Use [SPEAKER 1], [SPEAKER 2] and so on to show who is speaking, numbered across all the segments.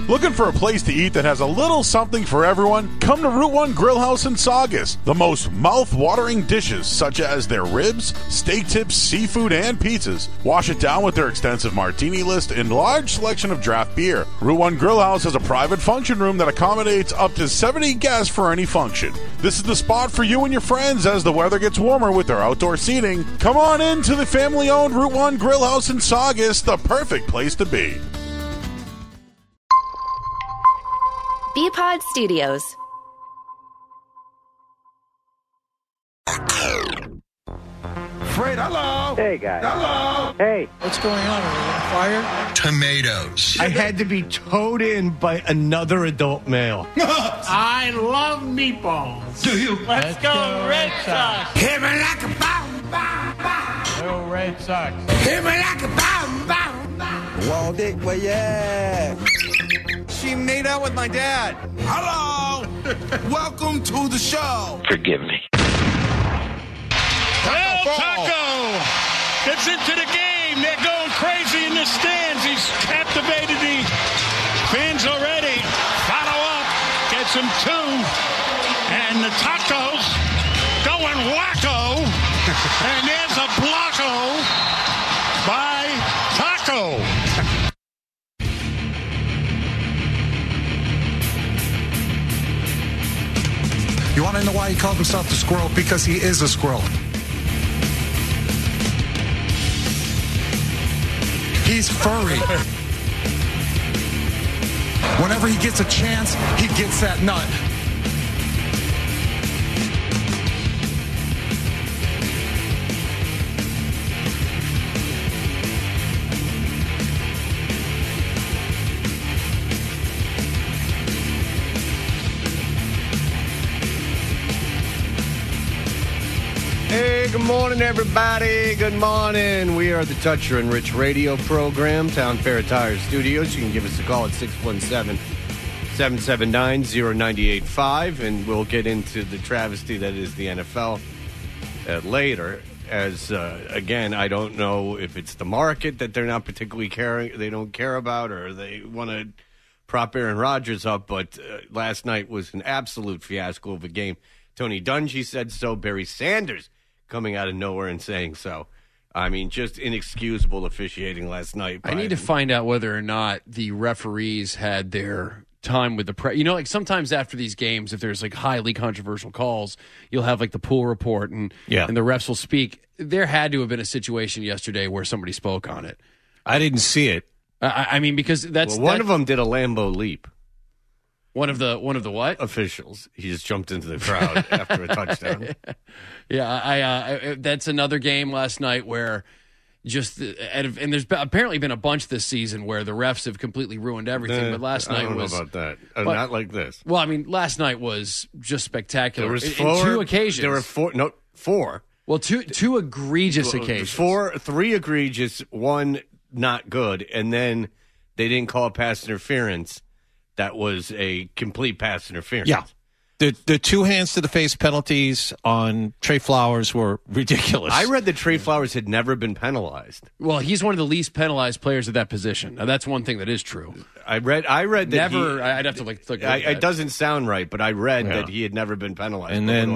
[SPEAKER 1] Looking for a place to eat that has a little something for everyone? Come to Route 1 Grill House in Saugus. The most mouth-watering dishes, such as their ribs, steak tips, seafood, and pizzas. Wash it down with their extensive martini list and large selection of draft beer. Route 1 Grill House has a private function room that accommodates up to 70 guests for any function. This is the spot for you and your friends as the weather gets warmer with their outdoor seating. Come on in to the family-owned Route 1 Grill House in Saugus, the perfect place to be.
[SPEAKER 2] B-Pod Studios.
[SPEAKER 3] Fred, hello.
[SPEAKER 4] Hey, guys.
[SPEAKER 3] Hello.
[SPEAKER 4] Hey.
[SPEAKER 5] What's going on? Are we on fire?
[SPEAKER 6] Tomatoes.
[SPEAKER 7] I had to be towed in by another adult male.
[SPEAKER 5] I love meatballs.
[SPEAKER 3] Do you?
[SPEAKER 5] Let's go Red Sox.
[SPEAKER 3] Hit me like a bomb, bomb, bomb.
[SPEAKER 5] Go Red Sox.
[SPEAKER 3] Hit me like a bomb, bomb, bomb.
[SPEAKER 8] Walled it, well, yeah.
[SPEAKER 9] She made out with my dad.
[SPEAKER 3] Hello. Welcome to the show.
[SPEAKER 6] Forgive me.
[SPEAKER 5] Well, Taco gets into the game. They're going crazy in the stands. He's captivated the fans already. Follow up. Gets him two. And the Tacos going wacko. And there's a blocko by Taco.
[SPEAKER 10] You want to know why he called himself the squirrel? Because he is a squirrel. He's furry. Whenever he gets a chance, he gets that nut.
[SPEAKER 7] Hey, good morning, everybody. Good morning. We are the Toucher and Rich radio program, Town Fair Tire Studios. You can give us a call at 617-779-0985, and we'll get into the travesty that is the NFL later. As, again, I don't know if it's the market that they're not particularly caring, they don't care about, or they want to prop Aaron Rodgers up, but last night was an absolute fiasco of a game. Tony Dungy said so. Barry Sanders coming out of nowhere and saying so. I mean, just inexcusable officiating last night.
[SPEAKER 11] I need to find out whether or not the referees had their time with the press. You know, like sometimes after these games, if there's like highly controversial calls, you'll have like the pool report and the refs will speak. There had to have been a situation yesterday where somebody spoke on it.
[SPEAKER 12] I didn't see it.
[SPEAKER 11] I mean, because that's
[SPEAKER 7] one of them did a Lambo leap.
[SPEAKER 11] One of the what?
[SPEAKER 7] Officials. He just jumped into the crowd after a touchdown.
[SPEAKER 11] Yeah, that's another game last night where and there's apparently been a bunch this season where the refs have completely ruined everything. But last night
[SPEAKER 7] I don't
[SPEAKER 11] was
[SPEAKER 7] know about that. Not like this.
[SPEAKER 11] Well, I mean, last night was just spectacular.
[SPEAKER 7] There was
[SPEAKER 11] in
[SPEAKER 7] four,
[SPEAKER 11] two occasions.
[SPEAKER 7] There were four.
[SPEAKER 11] Well, two egregious occasions.
[SPEAKER 7] Three egregious, one not good, and then they didn't call pass interference. That was a complete pass interference.
[SPEAKER 12] Yeah. The two hands to the face penalties on Trey Flowers were ridiculous.
[SPEAKER 7] I read that Trey Flowers had never been penalized.
[SPEAKER 11] Well, he's one of the least penalized players at that position. Now, that's one thing that is true.
[SPEAKER 7] I read that
[SPEAKER 11] never. I'd have to look at
[SPEAKER 7] it doesn't sound right, but I read that he had never been penalized.
[SPEAKER 12] And then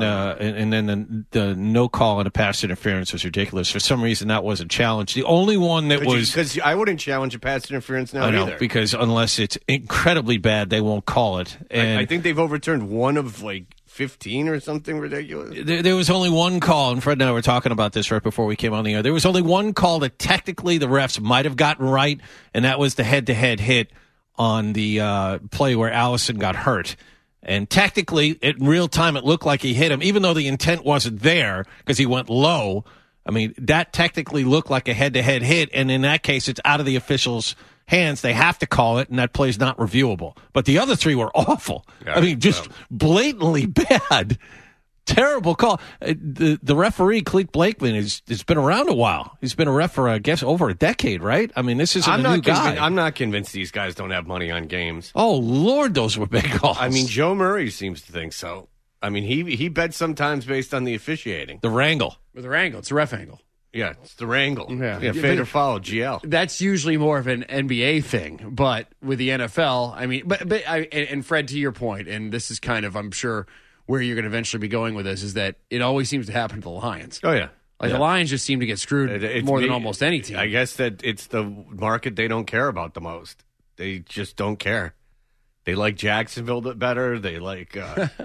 [SPEAKER 12] the no call on a pass interference was ridiculous. For some reason, that wasn't challenged. The only one that was
[SPEAKER 7] because I wouldn't challenge a pass interference now either.
[SPEAKER 12] Because unless it's incredibly bad, they won't call it. And
[SPEAKER 7] I think they've overturned one of like 15 or something ridiculous.
[SPEAKER 12] There was only one call, and Fred and I were talking about this right before we came on the air. There was only one call that technically the refs might have gotten right, and that was the head-to-head hit on the play where Allison got hurt. And technically, in real time, it looked like he hit him, even though the intent wasn't there because he went low. I mean, that technically looked like a head-to-head hit, and in that case, it's out of the officials' hands. They have to call it, and that play's not reviewable. But the other three were awful.
[SPEAKER 7] Yeah,
[SPEAKER 12] I mean, just blatantly bad. Terrible call. The referee, Cleet Blakeman, has been around a while. He's been a ref for, I guess, over a decade, right? I mean, this isn't a new guy.
[SPEAKER 7] I'm not convinced these guys don't have money on games.
[SPEAKER 12] Oh, Lord, those were big calls.
[SPEAKER 7] I mean, Joe Murray seems to think so. I mean, he bets sometimes based on the officiating.
[SPEAKER 12] The wrangle.
[SPEAKER 11] With a wrangle. It's a ref angle.
[SPEAKER 7] Yeah, it's the wrangle.
[SPEAKER 11] Yeah.
[SPEAKER 7] Fade or follow, GL.
[SPEAKER 11] That's usually more of an NBA thing, but with the NFL, I mean, and Fred, to your point, and this is kind of, I'm sure, where you're going to eventually be going with this, is that it always seems to happen to the Lions.
[SPEAKER 7] Oh, yeah.
[SPEAKER 11] The Lions just seem to get screwed more than almost any team.
[SPEAKER 7] I guess that it's the market they don't care about the most. They just don't care. They like Jacksonville better. They like,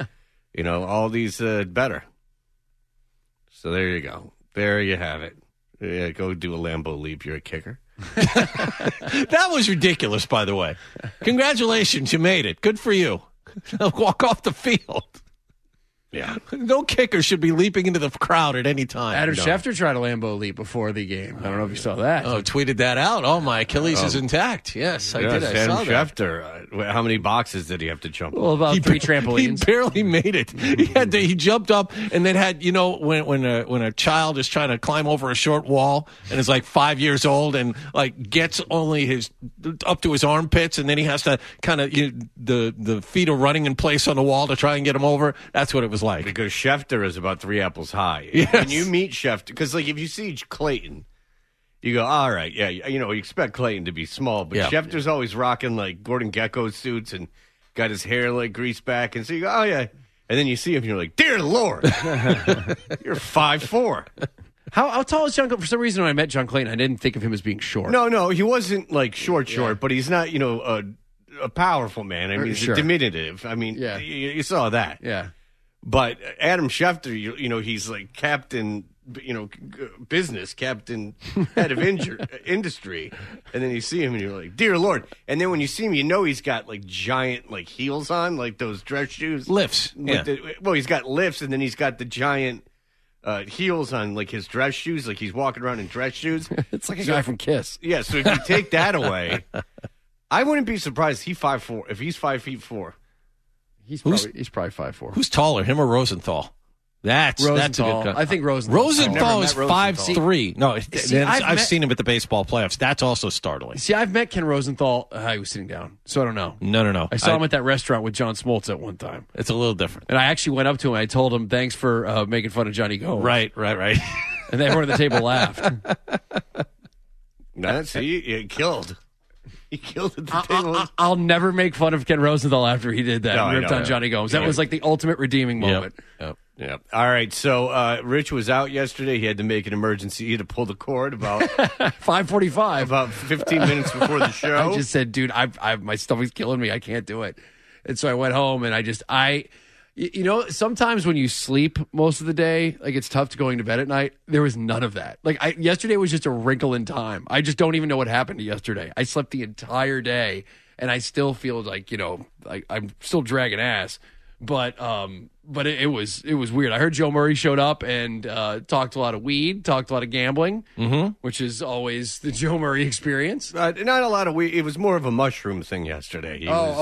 [SPEAKER 7] all these better. So there you go. There you have it. Yeah, go do a Lambeau leap. You're a kicker.
[SPEAKER 12] That was ridiculous, by the way. Congratulations, you made it. Good for you. Walk off the field.
[SPEAKER 7] Yeah.
[SPEAKER 12] No kicker should be leaping into the crowd at any time.
[SPEAKER 11] Adam Schefter tried a Lambeau leap before the game. I don't know if you saw that.
[SPEAKER 12] Oh, tweeted that out. Oh, my Achilles is intact. Yes, I did. I saw that.
[SPEAKER 7] Schefter, how many boxes did he have to jump?
[SPEAKER 11] Well, about 3 trampolines.
[SPEAKER 12] He barely made it. He jumped up and then had, when a child is trying to climb over a short wall and is like 5 years old and like gets only up to his armpits, and then he has to kind of the feet are running in place on the wall to try and get him over. That's what it was like.
[SPEAKER 7] Because Schefter is about 3 apples high.
[SPEAKER 12] Yes.
[SPEAKER 7] When you meet Schefter, because like if you see Clayton, you go, all right, yeah, you expect Clayton to be small, but Schefter's always rocking like Gordon Gekko suits and got his hair like greased back, and so you go, oh yeah, and then you see him, and you're like, dear Lord, you're 5'4".
[SPEAKER 11] How tall is John Clayton? For some reason, when I met John Clayton, I didn't think of him as being short.
[SPEAKER 7] No, he wasn't like short, but he's not, a powerful man. I mean, he's diminutive. I mean, you saw that.
[SPEAKER 11] Yeah.
[SPEAKER 7] But Adam Schefter, he's like captain, business, captain, head of industry. And then you see him and you're like, dear Lord. And then when you see him, he's got like giant like heels on, like those dress shoes.
[SPEAKER 12] Lifts. Yeah.
[SPEAKER 7] He's got lifts, and then he's got the giant heels on like his dress shoes. Like he's walking around in dress shoes.
[SPEAKER 11] It's like a guy from Kiss.
[SPEAKER 7] Yeah, so if you take that away, I wouldn't be surprised if he's 5'4".
[SPEAKER 11] He's probably 5'4".
[SPEAKER 12] Who's taller, him or Rosenthal? That's a good cut.
[SPEAKER 11] I think Rosenthal.
[SPEAKER 12] Rosenthal is 5'3". No, I've seen him at the baseball playoffs. That's also startling.
[SPEAKER 11] See, I've met Ken Rosenthal. He was sitting down, so I don't know.
[SPEAKER 12] No.
[SPEAKER 11] I saw him at that restaurant with John Smoltz at one time.
[SPEAKER 12] It's a little different.
[SPEAKER 11] And I actually went up to him. And I told him, thanks for making fun of Johnny Gomes.
[SPEAKER 12] Right.
[SPEAKER 11] And everyone at the table laughed.
[SPEAKER 7] You killed. He killed at the table.
[SPEAKER 11] I'll never make fun of Ken Rosenthal after he did that and ripped on Johnny Gomes. That was like the ultimate redeeming moment.
[SPEAKER 7] Yep. All right, so Rich was out yesterday. He had to make an emergency. He had to pull the cord about
[SPEAKER 11] 5:45,
[SPEAKER 7] about 15 minutes before the show.
[SPEAKER 11] I just said, dude, my stomach's killing me. I can't do it. And so I went home and sometimes when you sleep most of the day, like it's tough to going to bed at night. There was none of that. Like yesterday was just a wrinkle in time. I just don't even know what happened yesterday. I slept the entire day and I still feel like, I'm still dragging ass. But it was weird. I heard Joe Murray showed up and talked a lot of weed, talked a lot of gambling, which is always the Joe Murray experience.
[SPEAKER 7] Not a lot of weed. It was more of a mushroom thing yesterday.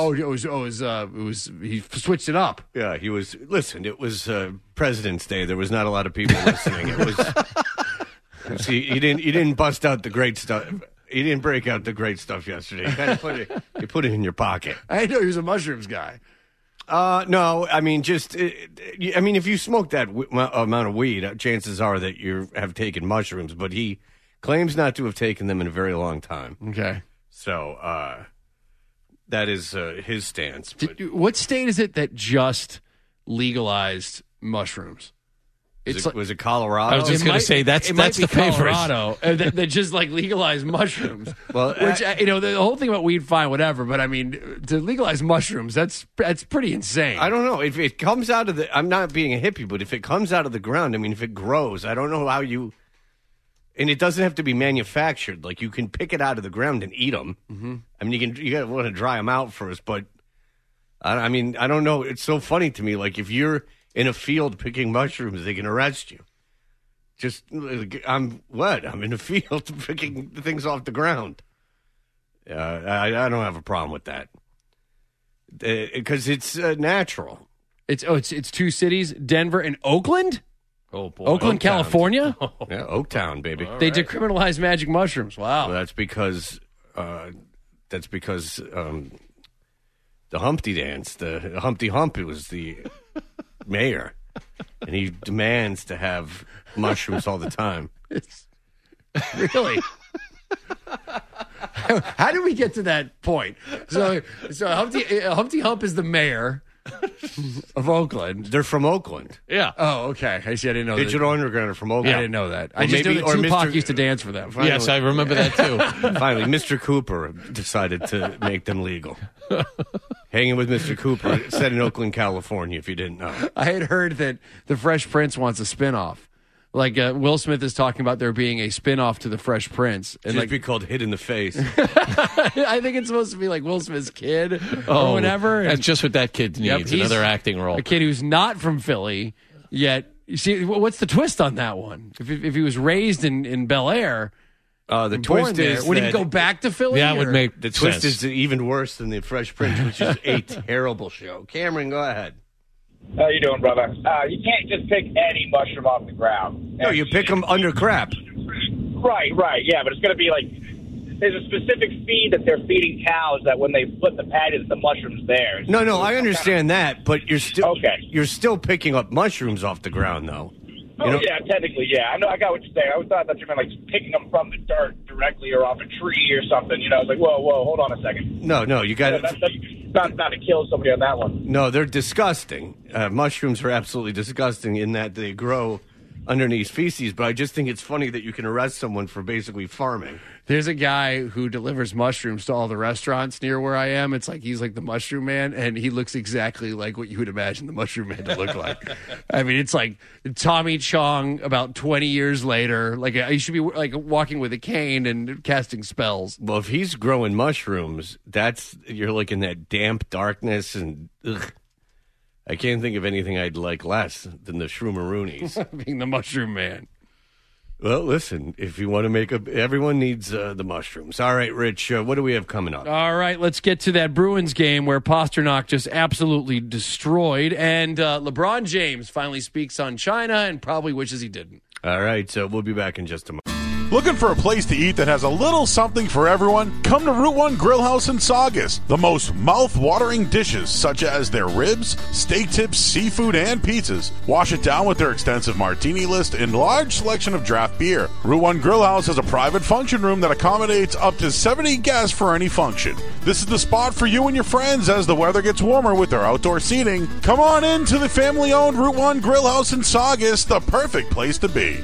[SPEAKER 11] He switched it up.
[SPEAKER 7] Yeah, he was. Listen, it was President's Day. There was not a lot of people listening. It was. He didn't bust out the great stuff. He didn't break out the great stuff yesterday. You put it in your pocket.
[SPEAKER 11] I know he was a mushrooms guy.
[SPEAKER 7] No, I mean, if you smoke that amount of weed, chances are that you have taken mushrooms, but he claims not to have taken them in a very long time.
[SPEAKER 11] Okay.
[SPEAKER 7] So, that is his stance.
[SPEAKER 11] What state is it that just legalized mushrooms?
[SPEAKER 7] Was it Colorado?
[SPEAKER 12] I was just going to say that's the favorite.
[SPEAKER 11] Colorado that just like legalized mushrooms.
[SPEAKER 7] Well,
[SPEAKER 11] which the whole thing about weed, fine, whatever. But I mean, to legalize mushrooms, that's pretty insane.
[SPEAKER 7] I don't know if it comes out of the. I'm not being a hippie, but if it comes out of the ground, I mean, if it grows, I don't know how you. And it doesn't have to be manufactured. Like you can pick it out of the ground and eat them. Mm-hmm. I mean, you got to want to dry them out first. But I mean, I don't know. It's so funny to me. Like if you're in a field picking mushrooms, they can arrest you. I'm in a field picking things off the ground. I don't have a problem with that because it's natural.
[SPEAKER 11] It's 2 cities, Denver and Oakland.
[SPEAKER 12] Oh boy,
[SPEAKER 11] Oakland, California.
[SPEAKER 7] Yeah, Oaktown, baby.
[SPEAKER 11] They decriminalized magic mushrooms. Wow.
[SPEAKER 7] Well, that's because the Humpty Dance, the Humpty Hump, was the mayor, and he demands to have mushrooms all the time.
[SPEAKER 11] Really? How did we get to that point? So Humpty Hump is the mayor of Oakland.
[SPEAKER 7] They're from Oakland.
[SPEAKER 11] Yeah. Oh, okay. I see. I didn't know
[SPEAKER 7] Digital Underground are from Oakland.
[SPEAKER 11] I didn't know that. I just knew that Tupac used to dance for them.
[SPEAKER 12] Finally, yes, I remember that too.
[SPEAKER 7] Finally, Mr. Cooper decided to make them legal. Hanging with Mr. Cooper, set in Oakland, California, if you didn't know.
[SPEAKER 11] I had heard that The Fresh Prince wants a spinoff. Like Will Smith is talking about there being a spinoff to The Fresh Prince.
[SPEAKER 7] And just be called Hit in the Face.
[SPEAKER 11] I think it's supposed to be like Will Smith's kid or whatever.
[SPEAKER 12] That's just what that kid needs, another acting role.
[SPEAKER 11] A kid who's not from Philly, yet, you see, what's the twist on that one? If he was raised in Bel Air...
[SPEAKER 7] the twist is
[SPEAKER 11] would he go back to Philly?
[SPEAKER 12] Yeah, would make
[SPEAKER 7] the twist is even worse than The Fresh Prince, which is a terrible show. Cameron, go ahead.
[SPEAKER 2] How you doing, brother? You can't just pick any mushroom off the ground.
[SPEAKER 7] No, you pick them under crap.
[SPEAKER 2] Right, yeah, but it's going to be like there's a specific feed that they're feeding cows that when they flip the patties, the mushroom's there.
[SPEAKER 7] No, I understand that, but you're still picking up mushrooms off the ground, though.
[SPEAKER 2] Yeah, technically, yeah. I know. I got what you're saying. I always thought that you meant like picking them from the dirt directly or off a tree or something. You know, it's like, whoa, hold on a second.
[SPEAKER 7] No, you got
[SPEAKER 2] not to kill somebody on that one.
[SPEAKER 7] No, they're disgusting. Mushrooms are absolutely disgusting in that they grow underneath feces, but I just think it's funny that you can arrest someone for basically farming.
[SPEAKER 11] There's a guy who delivers mushrooms to all the restaurants near where I am. It's like he's like the mushroom man, and he looks exactly like what you would imagine the mushroom man to look like. I mean, it's like Tommy Chong about 20 years later. Like he should be like walking with a cane and casting spells.
[SPEAKER 7] Well, if he's growing mushrooms, you're like in that damp darkness and ugh. I can't think of anything I'd like less than the Shroomaroonies.
[SPEAKER 11] Being the mushroom man.
[SPEAKER 7] Well, listen, if you want to make everyone needs the mushrooms. All right, Rich, what do we have coming up?
[SPEAKER 11] All right, let's get to that Bruins game where Pasternak just absolutely destroyed, and LeBron James finally speaks on China and probably wishes he didn't.
[SPEAKER 7] All right, so we'll be back in just a moment.
[SPEAKER 1] Looking for a place to eat that has a little something for everyone? Come to Route 1 Grill House in Saugus. The most mouth-watering dishes, such as their ribs, steak tips, seafood, and pizzas. Wash it down with their extensive martini list and large selection of draft beer. Route 1 Grill House has a private function room that accommodates up to 70 guests for any function. This is the spot for you and your friends as the weather gets warmer with their outdoor seating. Come on in to the family-owned Route 1 Grill House in Saugus, the perfect place to be.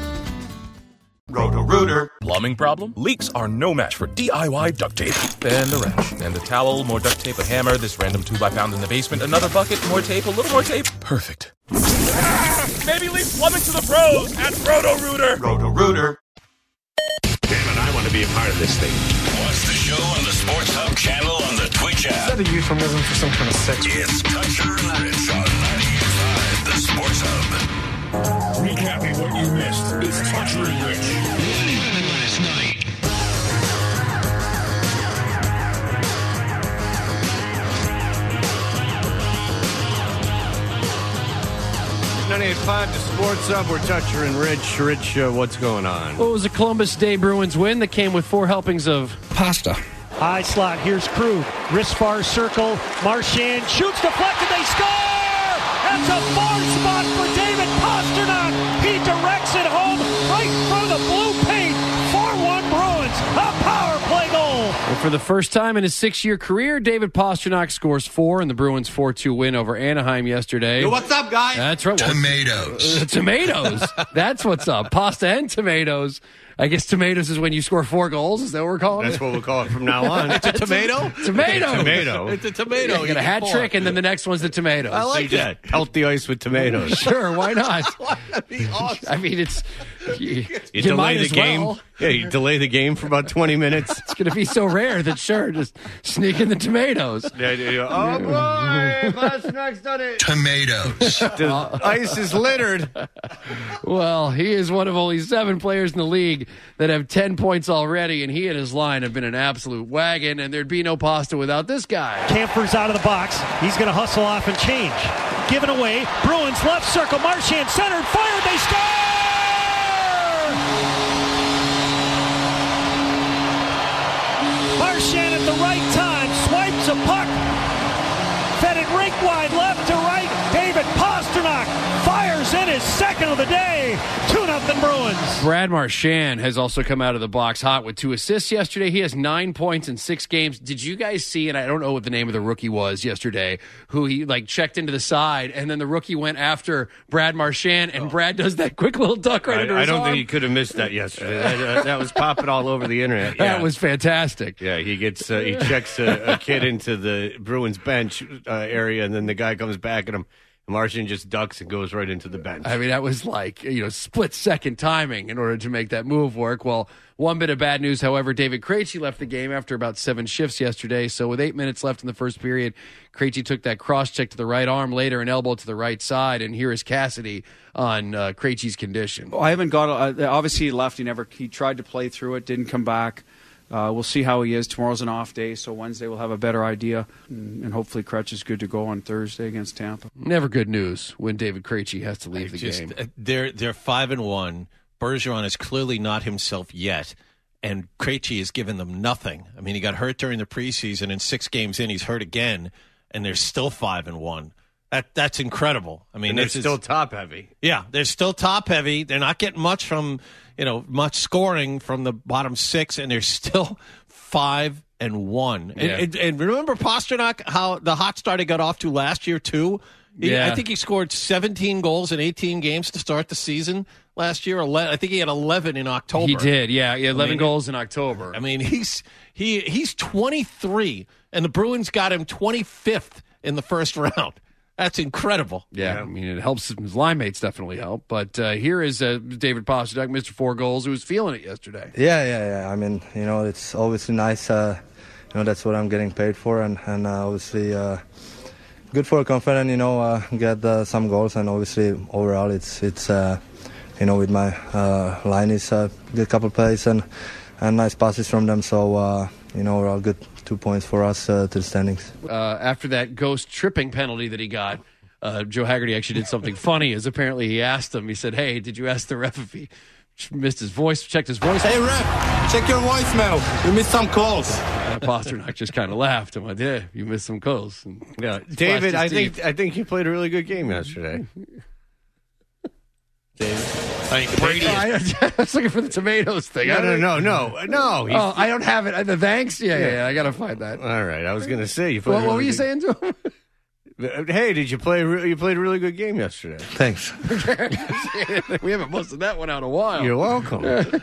[SPEAKER 4] Roto-Rooter. Plumbing problem? Leaks are no match for DIY duct tape. And a wrench. And a towel, more duct tape, a hammer, this random tube I found in the basement, another bucket, more tape, a little more tape. Perfect. Maybe leave plumbing to the pros at Roto-Rooter. Roto-Rooter.
[SPEAKER 6] Damn it, I want to be a part of this thing.
[SPEAKER 13] Watch the show on the Sports Hub channel on the Twitch app.
[SPEAKER 10] Is that a euphemism for some kind of sex?
[SPEAKER 13] It's Toucher and Rich on 98.5, the Sports Hub.
[SPEAKER 5] Recapping what you missed. It's Toucher and Rich.
[SPEAKER 13] Last night.
[SPEAKER 7] .98.5 the Sports Hub. We're Toucher and Rich. Rich, what's going on?
[SPEAKER 11] Well, it was a Columbus Day Bruins win that came with 4 helpings of
[SPEAKER 12] pasta.
[SPEAKER 14] High slot. Here's Krug. Wrist far circle. Marchand shoots, deflected. They score! That's a far spot for David Pasternak. He directs it home right through the blue paint. 4-1 Bruins. A power play goal.
[SPEAKER 11] And for the first time in his 6-year career, David Pasternak scores 4 in the Bruins' 4-2 win over Anaheim yesterday.
[SPEAKER 9] Yo, what's up, guys?
[SPEAKER 11] That's right.
[SPEAKER 13] Tomatoes.
[SPEAKER 11] Tomatoes. That's what's up. Pasta and tomatoes. I guess tomatoes is when you score 4 goals. Is that what we're calling it?
[SPEAKER 7] That's what we'll call it from now on.
[SPEAKER 12] It's a tomato?
[SPEAKER 11] Tomato.
[SPEAKER 7] Tomato.
[SPEAKER 12] It's a tomato.
[SPEAKER 11] You get a hat trick, and then the next one's the tomatoes.
[SPEAKER 12] I like that.
[SPEAKER 7] Pelt the ice with tomatoes.
[SPEAKER 11] Sure, why not?
[SPEAKER 12] That'd be awesome.
[SPEAKER 11] I mean, it's... You
[SPEAKER 7] delay
[SPEAKER 11] might
[SPEAKER 7] the
[SPEAKER 11] as
[SPEAKER 7] game.
[SPEAKER 11] well.
[SPEAKER 7] Yeah, you delay the game for about 20 minutes.
[SPEAKER 11] It's going to be so rare that, sure, just sneak in the tomatoes.
[SPEAKER 7] Yeah. Oh, boy, Pasternak's done it.
[SPEAKER 13] Tomatoes.
[SPEAKER 7] The ice is littered.
[SPEAKER 11] Well, he is one of only 7 players in the league that have 10 points already, and he and his line have been an absolute wagon, and there'd be no pasta without this guy.
[SPEAKER 14] Camper's out of the box. He's going to hustle off and change. Given away. Bruins left circle. Marchand centered. Fired. They score! Marchand at the right time. Swipes a puck. Fed it rink wide left to right. David Pasternak fires in his second of the day. 2-0 Boston Bruins.
[SPEAKER 11] Brad Marchand has also come out of the box hot with 2 assists yesterday. He has 9 points in 6 games. Did you guys see, and I don't know what the name of the rookie was yesterday, who he checked into the side, and then the rookie went after Brad Marchand, and Brad does that quick little duck right under his arm?
[SPEAKER 7] I don't think he could have missed that yesterday. That was popping all over the internet.
[SPEAKER 11] That was fantastic.
[SPEAKER 7] Yeah, he gets he checks a kid into the Bruins bench area, and then the guy comes back at him. Marchand just ducks and goes right into the bench.
[SPEAKER 11] I mean, that was split-second timing in order to make that move work. Well, one bit of bad news, however, David Krejci left the game after about 7 shifts yesterday. So with 8 minutes left in the first period, Krejci took that cross-check to the right arm, later an elbow to the right side, and here is Cassidy on Krejci's condition.
[SPEAKER 15] I haven't got obviously he left. He tried to play through it, didn't come back. We'll see how he is. Tomorrow's an off day, so Wednesday we'll have a better idea. And hopefully Krejci is good to go on Thursday against Tampa.
[SPEAKER 11] Never good news when David Krejci has to leave the game.
[SPEAKER 12] They're 5-1. Bergeron is clearly not himself yet, and Krejci has given them nothing. I mean, he got hurt during the preseason, and 6 games in, he's hurt again, and they're still 5-1. That's incredible. I mean,
[SPEAKER 7] and they're still top heavy.
[SPEAKER 12] Yeah, they're still top heavy. They're not getting much from much scoring from the bottom 6, and they're still 5-1.
[SPEAKER 11] Yeah.
[SPEAKER 12] And remember Pasternak, how the hot start he got off to last year too.
[SPEAKER 11] Yeah.
[SPEAKER 12] I think he scored 17 goals in 18 games to start the season last year. I think he had 11 in October.
[SPEAKER 11] He did, yeah. He had 11 goals in October.
[SPEAKER 12] I mean, he's 23, and the Bruins got him 25th in the first round. That's incredible.
[SPEAKER 11] Yeah, I mean, it helps. His line mates definitely help. But here is David Pasternak, Mr. 4 goals, who was feeling it yesterday.
[SPEAKER 8] Yeah. I mean, it's obviously nice. That's what I'm getting paid for, and obviously good for confidence. Get some goals, and obviously overall, it's with my line is a good couple plays and nice passes from them. So we're all good. 2 points for us to the standings.
[SPEAKER 11] After that ghost tripping penalty that he got, Joe Haggerty actually did something funny. As apparently he asked him, he said, "Hey, did you ask the ref if he missed his voice? Checked his voice."
[SPEAKER 3] Hey, ref, check your voicemail. You missed some calls.
[SPEAKER 11] Pasternak just kind of laughed. I'm like, "Yeah, you missed some calls."
[SPEAKER 7] Yeah, David, I think you played a really good game yesterday. David.
[SPEAKER 12] Brady.
[SPEAKER 11] I was looking for the tomatoes thing.
[SPEAKER 7] No.
[SPEAKER 11] I don't have it. The thanks? Yeah. I got to find that.
[SPEAKER 7] All right. I was going to say.
[SPEAKER 11] What were you saying to him?
[SPEAKER 7] Hey, did you play? You played a really good game yesterday.
[SPEAKER 8] Thanks.
[SPEAKER 11] We haven't busted that one out in a while.
[SPEAKER 7] You're welcome.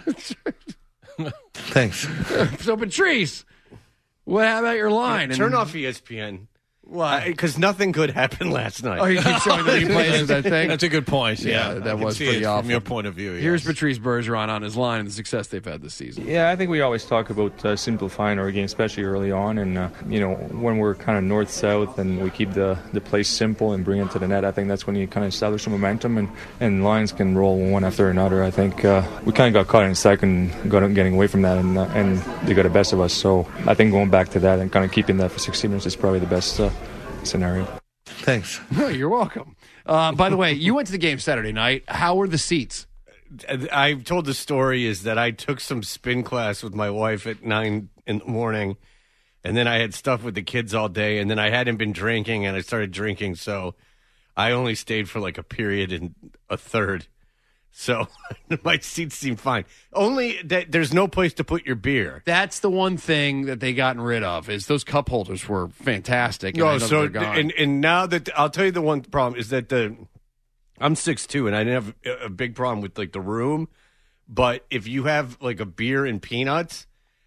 [SPEAKER 8] Thanks.
[SPEAKER 11] So, Patrice, how about your line?
[SPEAKER 7] Turn off ESPN.
[SPEAKER 11] Why?
[SPEAKER 7] Because nothing good happened last night.
[SPEAKER 11] Oh, you keep showing the replays of that thing?
[SPEAKER 12] That's a good point.
[SPEAKER 11] Yeah, that was pretty awful.
[SPEAKER 12] From your point of view, yes.
[SPEAKER 11] Here's Patrice Bergeron on his line and the success they've had this season.
[SPEAKER 16] Yeah, I think we always talk about simplifying our game, especially early on. And, when we're kind of north-south and we keep the play simple and bring it to the net, I think that's when you kind of establish some momentum and lines can roll one after another. I think we kind of got caught in a second getting away from that, and they got the best of us. So I think going back to that and kind of keeping that for 60 minutes is probably the best scenario.
[SPEAKER 8] Thanks.
[SPEAKER 11] Oh, you're welcome. By the way, you went to the game Saturday night. How were the seats?
[SPEAKER 7] I've told the story is that I took some spin class with my wife at 9 in the morning, and then I had stuff with the kids all day, and then I hadn't been drinking, and I started drinking, so I only stayed for like a period and a third. So my seats seem fine. Only that there's no place to put your beer.
[SPEAKER 11] That's the one thing that they gotten rid of is those cup holders were fantastic.
[SPEAKER 7] No, so and now that I'll tell you the one problem is that I'm 6'2" and I didn't have a big problem with like the room, but if you have like a beer and peanuts,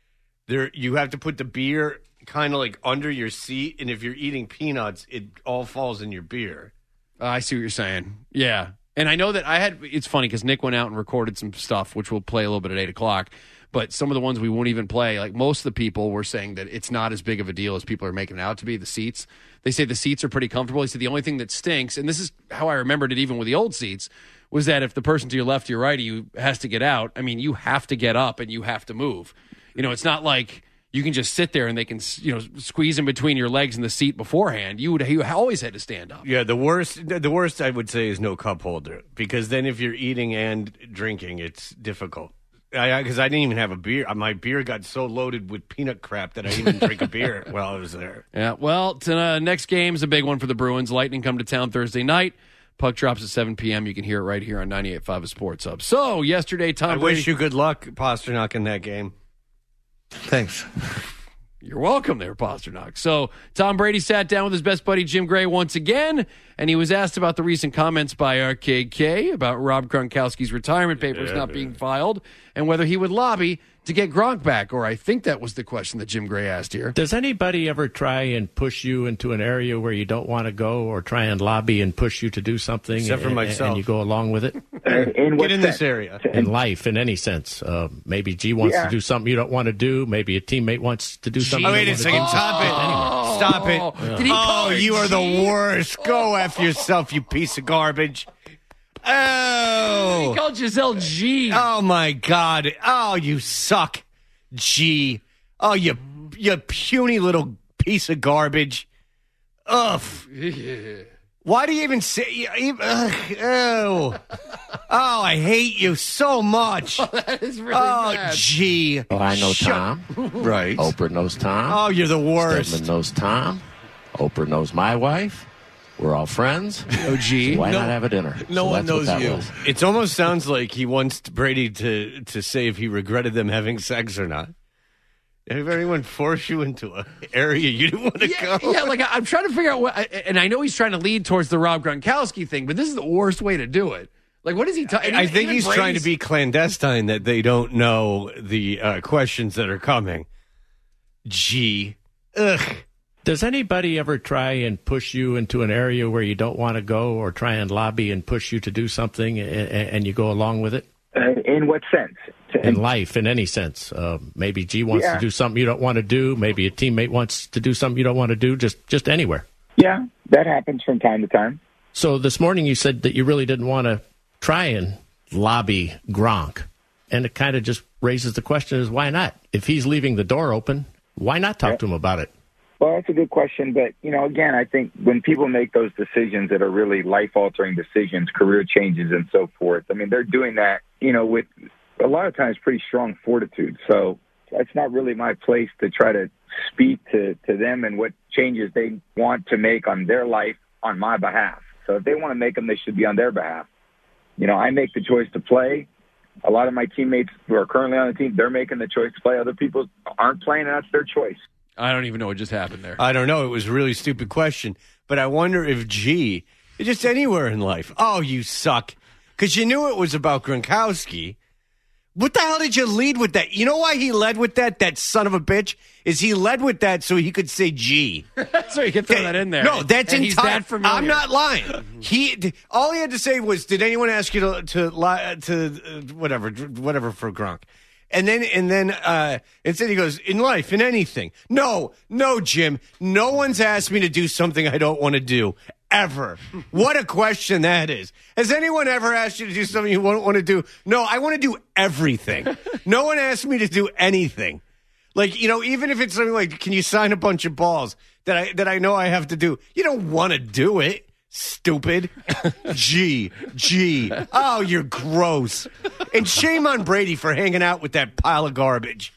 [SPEAKER 7] you have to put the beer kind of like under your seat, and if you're eating peanuts, it all falls in your beer.
[SPEAKER 11] I see what you're saying. Yeah. And I know that it's funny because Nick went out and recorded some stuff, which we'll play a little bit at 8 o'clock. But some of the ones we won't even play, like most of the people were saying that it's not as big of a deal as people are making it out to be, the seats. They say the seats are pretty comfortable. They say the only thing that stinks, and this is how I remembered it even with the old seats, was that if the person to your left or your right of you has to get out, I mean, you have to get up and you have to move. It's not like you can just sit there and they can, squeeze in between your legs in the seat beforehand. You always had to stand up.
[SPEAKER 7] Yeah, the worst I would say is no cup holder, because then if you're eating and drinking, it's difficult. Because I didn't even have a beer. My beer got so loaded with peanut crap that I didn't even drink a beer while I was there.
[SPEAKER 11] Yeah, well, next game's a big one for the Bruins. Lightning come to town Thursday night. Puck drops at 7 p.m. You can hear it right here on 98.5 of Sports Hub. So, yesterday, Tom
[SPEAKER 7] I
[SPEAKER 11] Brady...
[SPEAKER 7] wish you good luck, Pasternak, in that game.
[SPEAKER 8] Thanks.
[SPEAKER 11] You're welcome there, Pasternak. So, Tom Brady sat down with his best buddy Jim Gray once again, and he was asked about the recent comments by RKK about Rob Gronkowski's retirement papers not being filed and whether he would lobby to get Gronk back, or I think that was the question that Jim Gray asked here.
[SPEAKER 12] Does anybody ever try and push you into an area where you don't want to go, or try and lobby and push you to do something?
[SPEAKER 7] Except for myself.
[SPEAKER 12] And you go along with it?
[SPEAKER 7] Get in this area.
[SPEAKER 12] In life, in any sense. Maybe G wants to do something you don't want to do. Maybe a teammate wants to do something you don't want to do.
[SPEAKER 7] Wait a second. Stop it.
[SPEAKER 11] Oh,
[SPEAKER 7] you are the worst. Go F yourself, you piece of garbage. Oh.
[SPEAKER 11] He called Giselle G.
[SPEAKER 7] Oh, my God. Oh, you suck, G. Oh, you puny little piece of garbage. Ugh. Why do you even say... Oh, I hate you so much.
[SPEAKER 11] That is really bad.
[SPEAKER 7] G.
[SPEAKER 6] Oh, I know Tom.
[SPEAKER 7] Right.
[SPEAKER 6] Oprah knows Tom.
[SPEAKER 7] Oh, you're the worst.
[SPEAKER 6] Stedman knows Tom. Oprah knows my wife. We're all friends.
[SPEAKER 11] Oh, G.
[SPEAKER 6] So why not have a dinner?
[SPEAKER 12] No one knows you.
[SPEAKER 6] Was.
[SPEAKER 7] It almost sounds like he wants Brady to say if he regretted them having sex or not. If anyone forced you into an area you didn't want to go.
[SPEAKER 11] Yeah, like I'm trying to figure out what, and I know he's trying to lead towards the Rob Gronkowski thing, but this is the worst way to do it. Like, what is he talking?
[SPEAKER 7] I think he's trying to be clandestine that they don't know the questions that are coming. Gee. Ugh.
[SPEAKER 12] Does anybody ever try and push you into an area where you don't want to go, or try and lobby and push you to do something and you go along with it?
[SPEAKER 17] In what sense?
[SPEAKER 12] In life, in any sense. Maybe G wants to do something you don't want to do. Maybe a teammate wants to do something you don't want to do. Just anywhere.
[SPEAKER 17] Yeah, that happens from time to time.
[SPEAKER 12] So this morning you said that you really didn't want to try and lobby Gronk. And it kind of just raises the question is why not? If he's leaving the door open, why not talk to him about it?
[SPEAKER 17] Well, that's a good question. But, again, I think when people make those decisions that are really life-altering decisions, career changes and so forth, I mean, they're doing that, with a lot of times pretty strong fortitude. So it's not really my place to try to speak to them and what changes they want to make on their life on my behalf. So if they want to make them, they should be on their behalf. I make the choice to play. A lot of my teammates who are currently on the team, they're making the choice to play. Other people aren't playing, and that's their choice.
[SPEAKER 11] I don't even know what just happened there.
[SPEAKER 7] I don't know. It was a really stupid question. But I wonder if G, just anywhere in life, oh, you suck. Because you knew it was about Gronkowski. What the hell did you lead with that? You know why he led with that son of a bitch? Is he led with that so he could say G.
[SPEAKER 11] So you can throw that in there.
[SPEAKER 7] No, that's
[SPEAKER 11] and he's that familiar.
[SPEAKER 7] I'm not lying. All he had to say was, did anyone ask you to whatever for Gronk? And then instead he goes, in life, in anything. No, Jim. No one's asked me to do something I don't want to do. Ever. What a question that is. Has anyone ever asked you to do something you won't want to do? No, I want to do everything. No one asked me to do anything. Like, even if it's something like, can you sign a bunch of balls that I know I have to do? You don't want to do it. Stupid. Gee. Oh, you're gross. And shame on Brady for hanging out with that pile of garbage.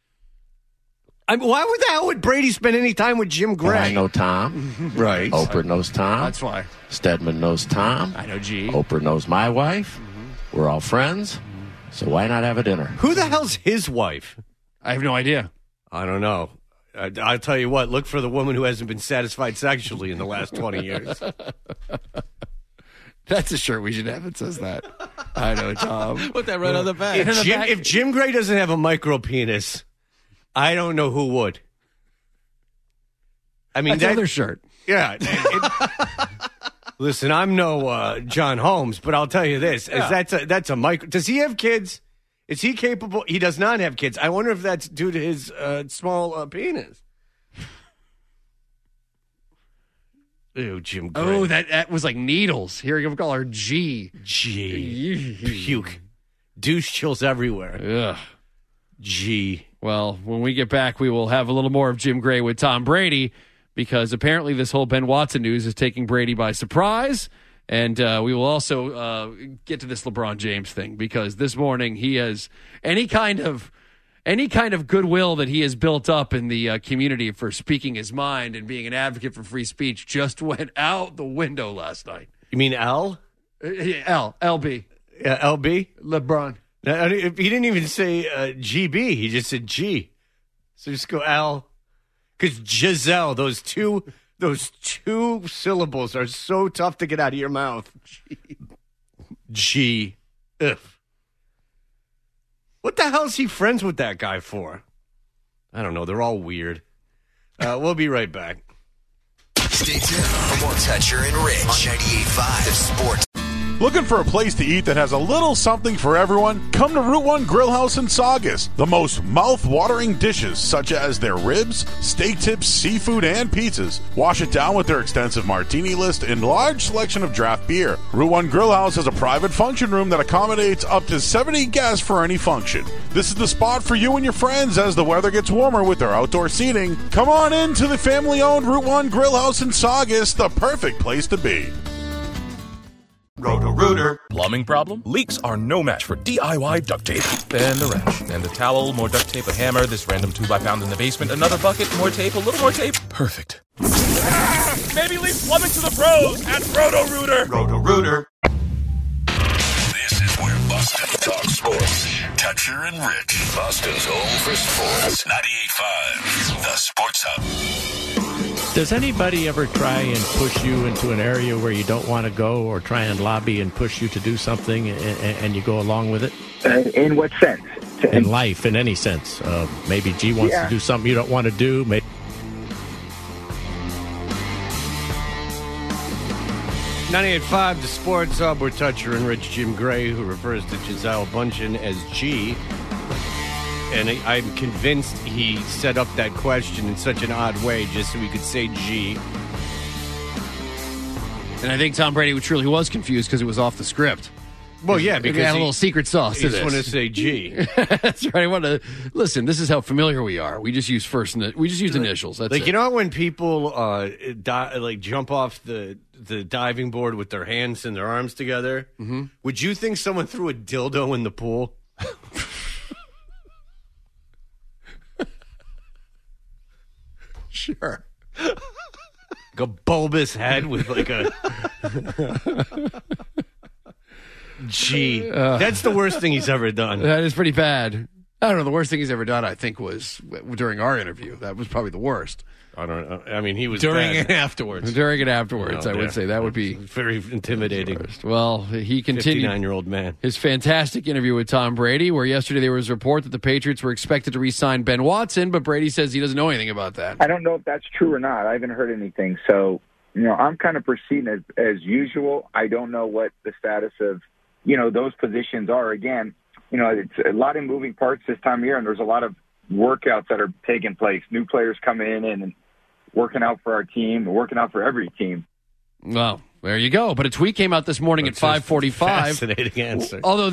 [SPEAKER 7] Why the hell would Brady spend any time with Jim Gray?
[SPEAKER 6] Well, I know Tom.
[SPEAKER 7] Right.
[SPEAKER 6] Oprah knows Tom.
[SPEAKER 11] That's why.
[SPEAKER 6] Stedman knows Tom.
[SPEAKER 11] I know G.
[SPEAKER 6] Oprah knows my wife. We're all friends. So why not have a dinner?
[SPEAKER 7] Who the hell's his wife?
[SPEAKER 11] I have no idea.
[SPEAKER 7] I don't know. I'll tell you what, look for the woman who hasn't been satisfied sexually in the last 20 years.
[SPEAKER 11] That's a shirt we should have. It says that. I know, Tom.
[SPEAKER 12] Put that right on the back.
[SPEAKER 7] If Jim Gray doesn't have a micro penis, I don't know who would. I mean,
[SPEAKER 11] that's another shirt.
[SPEAKER 7] Yeah. Listen, I'm no John Holmes, but I'll tell you this: that's a micro. Does he have kids? Is he capable? He does not have kids. I wonder if that's due to his small penis. Ew, Jim Gray.
[SPEAKER 11] Oh, that was like needles. Here, you call her G.
[SPEAKER 7] Puke. Douche chills everywhere.
[SPEAKER 11] Ugh.
[SPEAKER 7] G.
[SPEAKER 11] Well, when we get back, we will have a little more of Jim Gray with Tom Brady, because apparently this whole Ben Watson news is taking Brady by surprise. And we will also get to this LeBron James thing, because this morning he has any kind of goodwill that he has built up in the community for speaking his mind and being an advocate for free speech just went out the window last night.
[SPEAKER 7] You mean L?
[SPEAKER 11] LB.
[SPEAKER 7] Yeah, LB?
[SPEAKER 11] LeBron.
[SPEAKER 7] Now, he didn't even say GB. He just said G. So just go L. Because Giselle, those two syllables are so tough to get out of your mouth. G. Ugh. What the hell is he friends with that guy for? I don't know. They're all weird. We'll be right back.
[SPEAKER 13] Stay tuned for more Toucher and Rich on 98.5 Sports.
[SPEAKER 1] Looking for a place to eat that has a little something for everyone? Come to Route 1 Grill House in Saugus. The most mouth-watering dishes, such as their ribs, steak tips, seafood, and pizzas. Wash it down with their extensive martini list and large selection of draft beer. Route 1 Grill House has a private function room that accommodates up to 70 guests for any function. This is the spot for you and your friends as the weather gets warmer with their outdoor seating. Come on in to the family-owned Route 1 Grill House in Saugus, the perfect place to be.
[SPEAKER 4] Roto-Rooter. Plumbing problem? Leaks are no match for DIY duct tape. And the wrench. And a towel, more duct tape, a hammer, this random 2x in the basement, another bucket, more tape, a little more tape. Perfect. Maybe leave plumbing to the pros at Roto-Rooter. Roto-Rooter.
[SPEAKER 13] This is where Boston talks sports. Toucher and Rich. Boston's home for sports. 98.5. The Sports Hub.
[SPEAKER 6] Does anybody ever try and push you into an area where you don't want to go, or try and lobby and push you to do something and you go along with it?
[SPEAKER 17] In what sense?
[SPEAKER 6] In life, in any sense. Maybe G wants to do something you don't want to do. Maybe.
[SPEAKER 7] .98.5 The Sports Hub. We're Toucher and Rich. Jim Gray, who refers to Gisele Bundchen as G. And I'm convinced he set up that question in such an odd way just so he could say G.
[SPEAKER 11] And I think Tom Brady truly was confused because it was off the script.
[SPEAKER 7] Well, yeah, because
[SPEAKER 11] he had a little secret sauce to
[SPEAKER 7] he
[SPEAKER 11] this.
[SPEAKER 7] just want to say G.
[SPEAKER 11] That's right. I want to listen. This is how familiar we are. We just use initials. That's
[SPEAKER 7] like
[SPEAKER 11] it.
[SPEAKER 7] You know when people jump off the diving board with their hands and their arms together. Mm-hmm. Would you think someone threw a dildo in the pool?
[SPEAKER 11] Sure.
[SPEAKER 7] Like a bulbous head with like a G. That's the worst thing he's ever done.
[SPEAKER 11] That is pretty bad. I don't know. The worst thing he's ever done, I think, was during our interview. That was probably the worst.
[SPEAKER 7] I don't know. I mean, he was
[SPEAKER 12] during
[SPEAKER 7] bad.
[SPEAKER 12] and afterwards.
[SPEAKER 11] During and afterwards, I would say that would be
[SPEAKER 7] very intimidating.
[SPEAKER 11] Well, he continued
[SPEAKER 7] 59-year-old man.
[SPEAKER 11] His fantastic interview with Tom Brady, where yesterday there was a report that the Patriots were expected to re-sign Ben Watson, but Brady says he doesn't know anything about that.
[SPEAKER 17] I don't know if that's true or not. I haven't heard anything. So, I'm kind of proceeding as usual. I don't know what the status of, those positions are. Again, it's a lot of moving parts this time of year, and there's a lot of workouts that are taking place. New players coming in and working out for our team, working out for every team.
[SPEAKER 11] Well, there you go. But a tweet came out this morning at 5:45.
[SPEAKER 7] Fascinating answer.
[SPEAKER 11] Although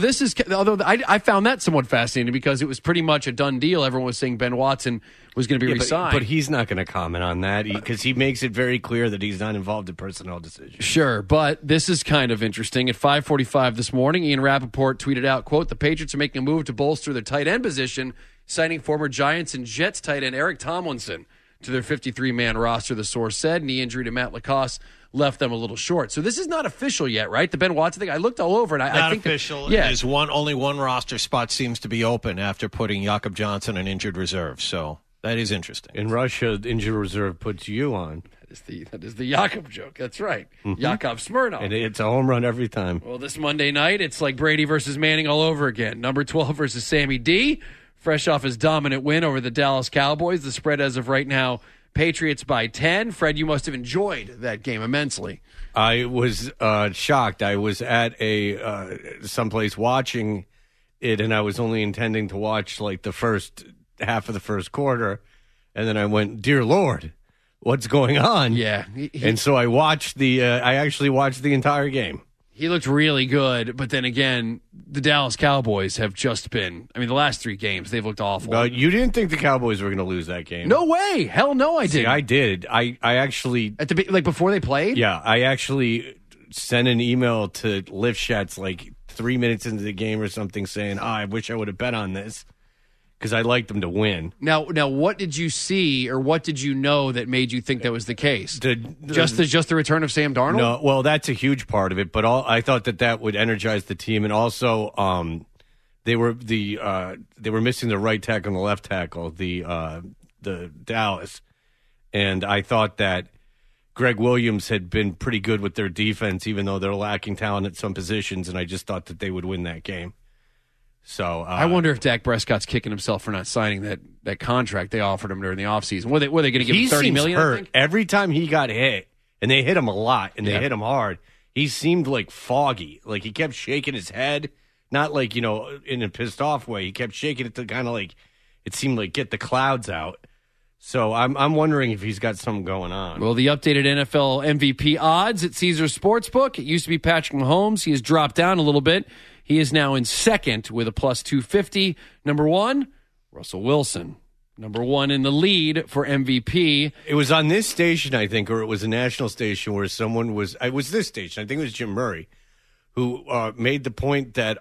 [SPEAKER 11] I found that somewhat fascinating because it was pretty much a done deal. Everyone was saying Ben Watson was going to be re-signed.
[SPEAKER 7] But he's not going to comment on that because he makes it very clear that he's not involved in personnel decisions.
[SPEAKER 11] Sure, but this is kind of interesting. At 5:45 this morning, Ian Rappaport tweeted out, quote, "The Patriots are making a move to bolster their tight end position, signing former Giants and Jets tight end Eric Tomlinson to their 53-man roster," the source said. Knee injury to Matt Lacoste left them a little short. So this is not official yet, right? The Ben Watson thing. I looked all over, and I think
[SPEAKER 12] official.
[SPEAKER 11] Yeah,
[SPEAKER 12] there's only one roster spot seems to be open after putting Jakob Johnson on injured reserve. So that is interesting.
[SPEAKER 7] In Russia, injured reserve puts you on.
[SPEAKER 11] That is the Jakob joke. That's right. Mm-hmm. Yakov Smirnoff.
[SPEAKER 7] And it's a home run every time.
[SPEAKER 11] Well, this Monday night, it's like Brady versus Manning all over again. Number 12 versus Sammy D. Fresh off his dominant win over the Dallas Cowboys. The spread as of right now, Patriots by 10. Fred, you must have enjoyed that game immensely.
[SPEAKER 7] I was shocked. I was at someplace watching it, and I was only intending to watch like the first half of the first quarter, and then I went, "Dear Lord, what's going on?"
[SPEAKER 11] Yeah,
[SPEAKER 7] and so I watched I actually watched the entire game.
[SPEAKER 11] He looked really good, but then again, the Dallas Cowboys have just been, the last 3 games, they've looked awful.
[SPEAKER 7] You didn't think the Cowboys were going to lose that game?
[SPEAKER 11] No way. Hell no, I didn't.
[SPEAKER 7] See, I did. I actually...
[SPEAKER 11] before they played?
[SPEAKER 7] Yeah, I actually sent an email to Lifshats 3 minutes into the game or something saying, I wish I would have bet on this. because I liked them to win.
[SPEAKER 11] Now, what did you see or what did you know that made you think that was the case? Just the return of Sam Darnold?
[SPEAKER 7] No, well, that's a huge part of it. But I thought that would energize the team, and also they were missing the right tackle and the left tackle, the Dallas, and I thought that Greg Williams had been pretty good with their defense, even though they're lacking talent at some positions, and I just thought that they would win that game. So
[SPEAKER 11] I wonder if Dak Prescott's kicking himself for not signing that contract they offered him during the offseason. Were they going to give him $30 million?
[SPEAKER 7] Hurt.
[SPEAKER 11] I think?
[SPEAKER 7] Every time he got hit, and they hit him a lot, and they hit him hard, he seemed like foggy. Like he kept shaking his head, not like, in a pissed off way. He kept shaking it to kind of like, it seemed like get the clouds out. So I'm wondering if he's got something going on.
[SPEAKER 11] Well, the updated NFL MVP odds at Caesars Sportsbook. It used to be Patrick Mahomes. He has dropped down a little bit. He is now in second with a plus 250. Number one, Russell Wilson. Number one in the lead for MVP.
[SPEAKER 7] It was on this station, I think, or it was a national station where someone was. It was this station. I think it was Jim Murray, who made the point that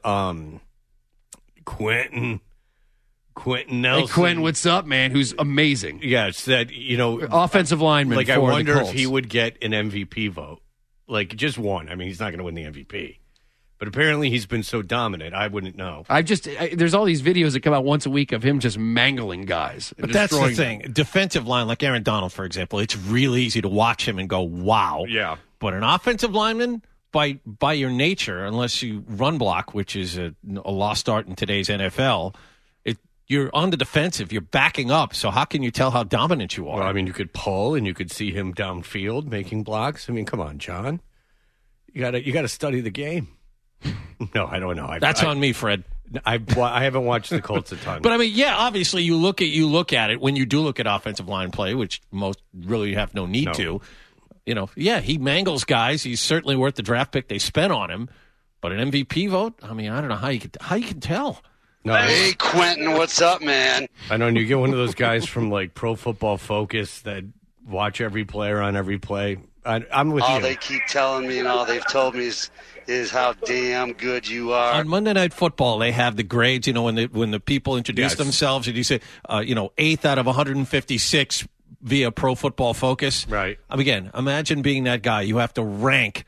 [SPEAKER 7] Quentin Nelson.
[SPEAKER 11] Hey, Quentin, what's up, man? Who's amazing.
[SPEAKER 7] Yes, that,
[SPEAKER 11] offensive lineman.
[SPEAKER 7] Like,
[SPEAKER 11] for
[SPEAKER 7] I wonder
[SPEAKER 11] the
[SPEAKER 7] if
[SPEAKER 11] Colts.
[SPEAKER 7] he would get an MVP vote. Like, just one. I mean, he's not going to win the MVP. But apparently he's been so dominant, I wouldn't know.
[SPEAKER 11] There's all these videos that come out once a week of him just mangling guys.
[SPEAKER 12] But that's the thing.
[SPEAKER 11] Them.
[SPEAKER 12] Defensive line, like Aaron Donald, for example, it's really easy to watch him and go, wow.
[SPEAKER 7] Yeah.
[SPEAKER 12] But an offensive lineman, by your nature, unless you run block, which is a lost art in today's NFL, you're on the defensive. You're backing up. So how can you tell how dominant you are?
[SPEAKER 7] Well, I mean, you could pull and you could see him downfield making blocks. I mean, come on, John. You gotta study the game. No, I don't know.
[SPEAKER 12] That's on me, Fred.
[SPEAKER 7] I haven't watched the Colts a ton.
[SPEAKER 12] But I mean, yeah, obviously you look at it when you do look at offensive line play, which most really have no need to. He mangles guys. He's certainly worth the draft pick they spent on him. But an MVP vote, I mean, I don't know how you can tell.
[SPEAKER 7] No,
[SPEAKER 18] hey, Quentin, what's up, man?
[SPEAKER 7] I know, and you get one of those guys from like Pro Football Focus that watch every player on every play. I'm with you.
[SPEAKER 18] All they keep telling me and all they've told me is how damn good you are.
[SPEAKER 12] On Monday Night Football, they have the grades. When the people introduce themselves, and you say, 8th out of 156 via Pro Football Focus.
[SPEAKER 7] Right.
[SPEAKER 12] Again, imagine being that guy. You have to rank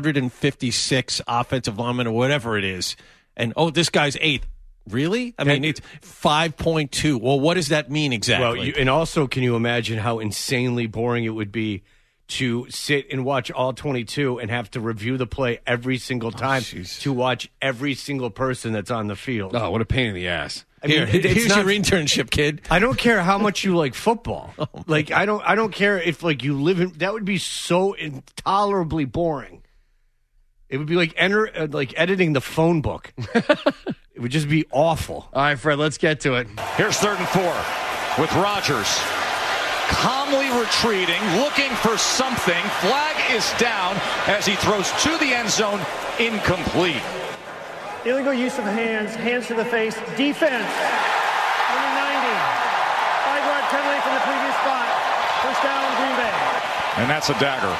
[SPEAKER 12] 156 offensive linemen or whatever it is, and this guy's 8th. Really? I mean, it's 5.2. Well, what does that mean exactly?
[SPEAKER 7] Well, and also, can you imagine how insanely boring it would be to sit and watch all 22 and have to review the play every single time to watch every single person that's on the field?
[SPEAKER 11] Oh, what a pain in the ass.
[SPEAKER 12] Here's your internship, kid.
[SPEAKER 7] I don't care how much you like football. I don't care if you live in. That would be so intolerably boring. It would be like editing the phone book. It would just be awful.
[SPEAKER 11] All right, Fred, let's get to it.
[SPEAKER 14] Here's 3rd and 4 with Rodgers. Calmly retreating, looking for something. Flag is down as he throws to the end zone, incomplete.
[SPEAKER 19] Illegal use of hands to the face, defense. Number 90. 5-yard penalty from the previous spot. First down, Green Bay.
[SPEAKER 5] And that's a dagger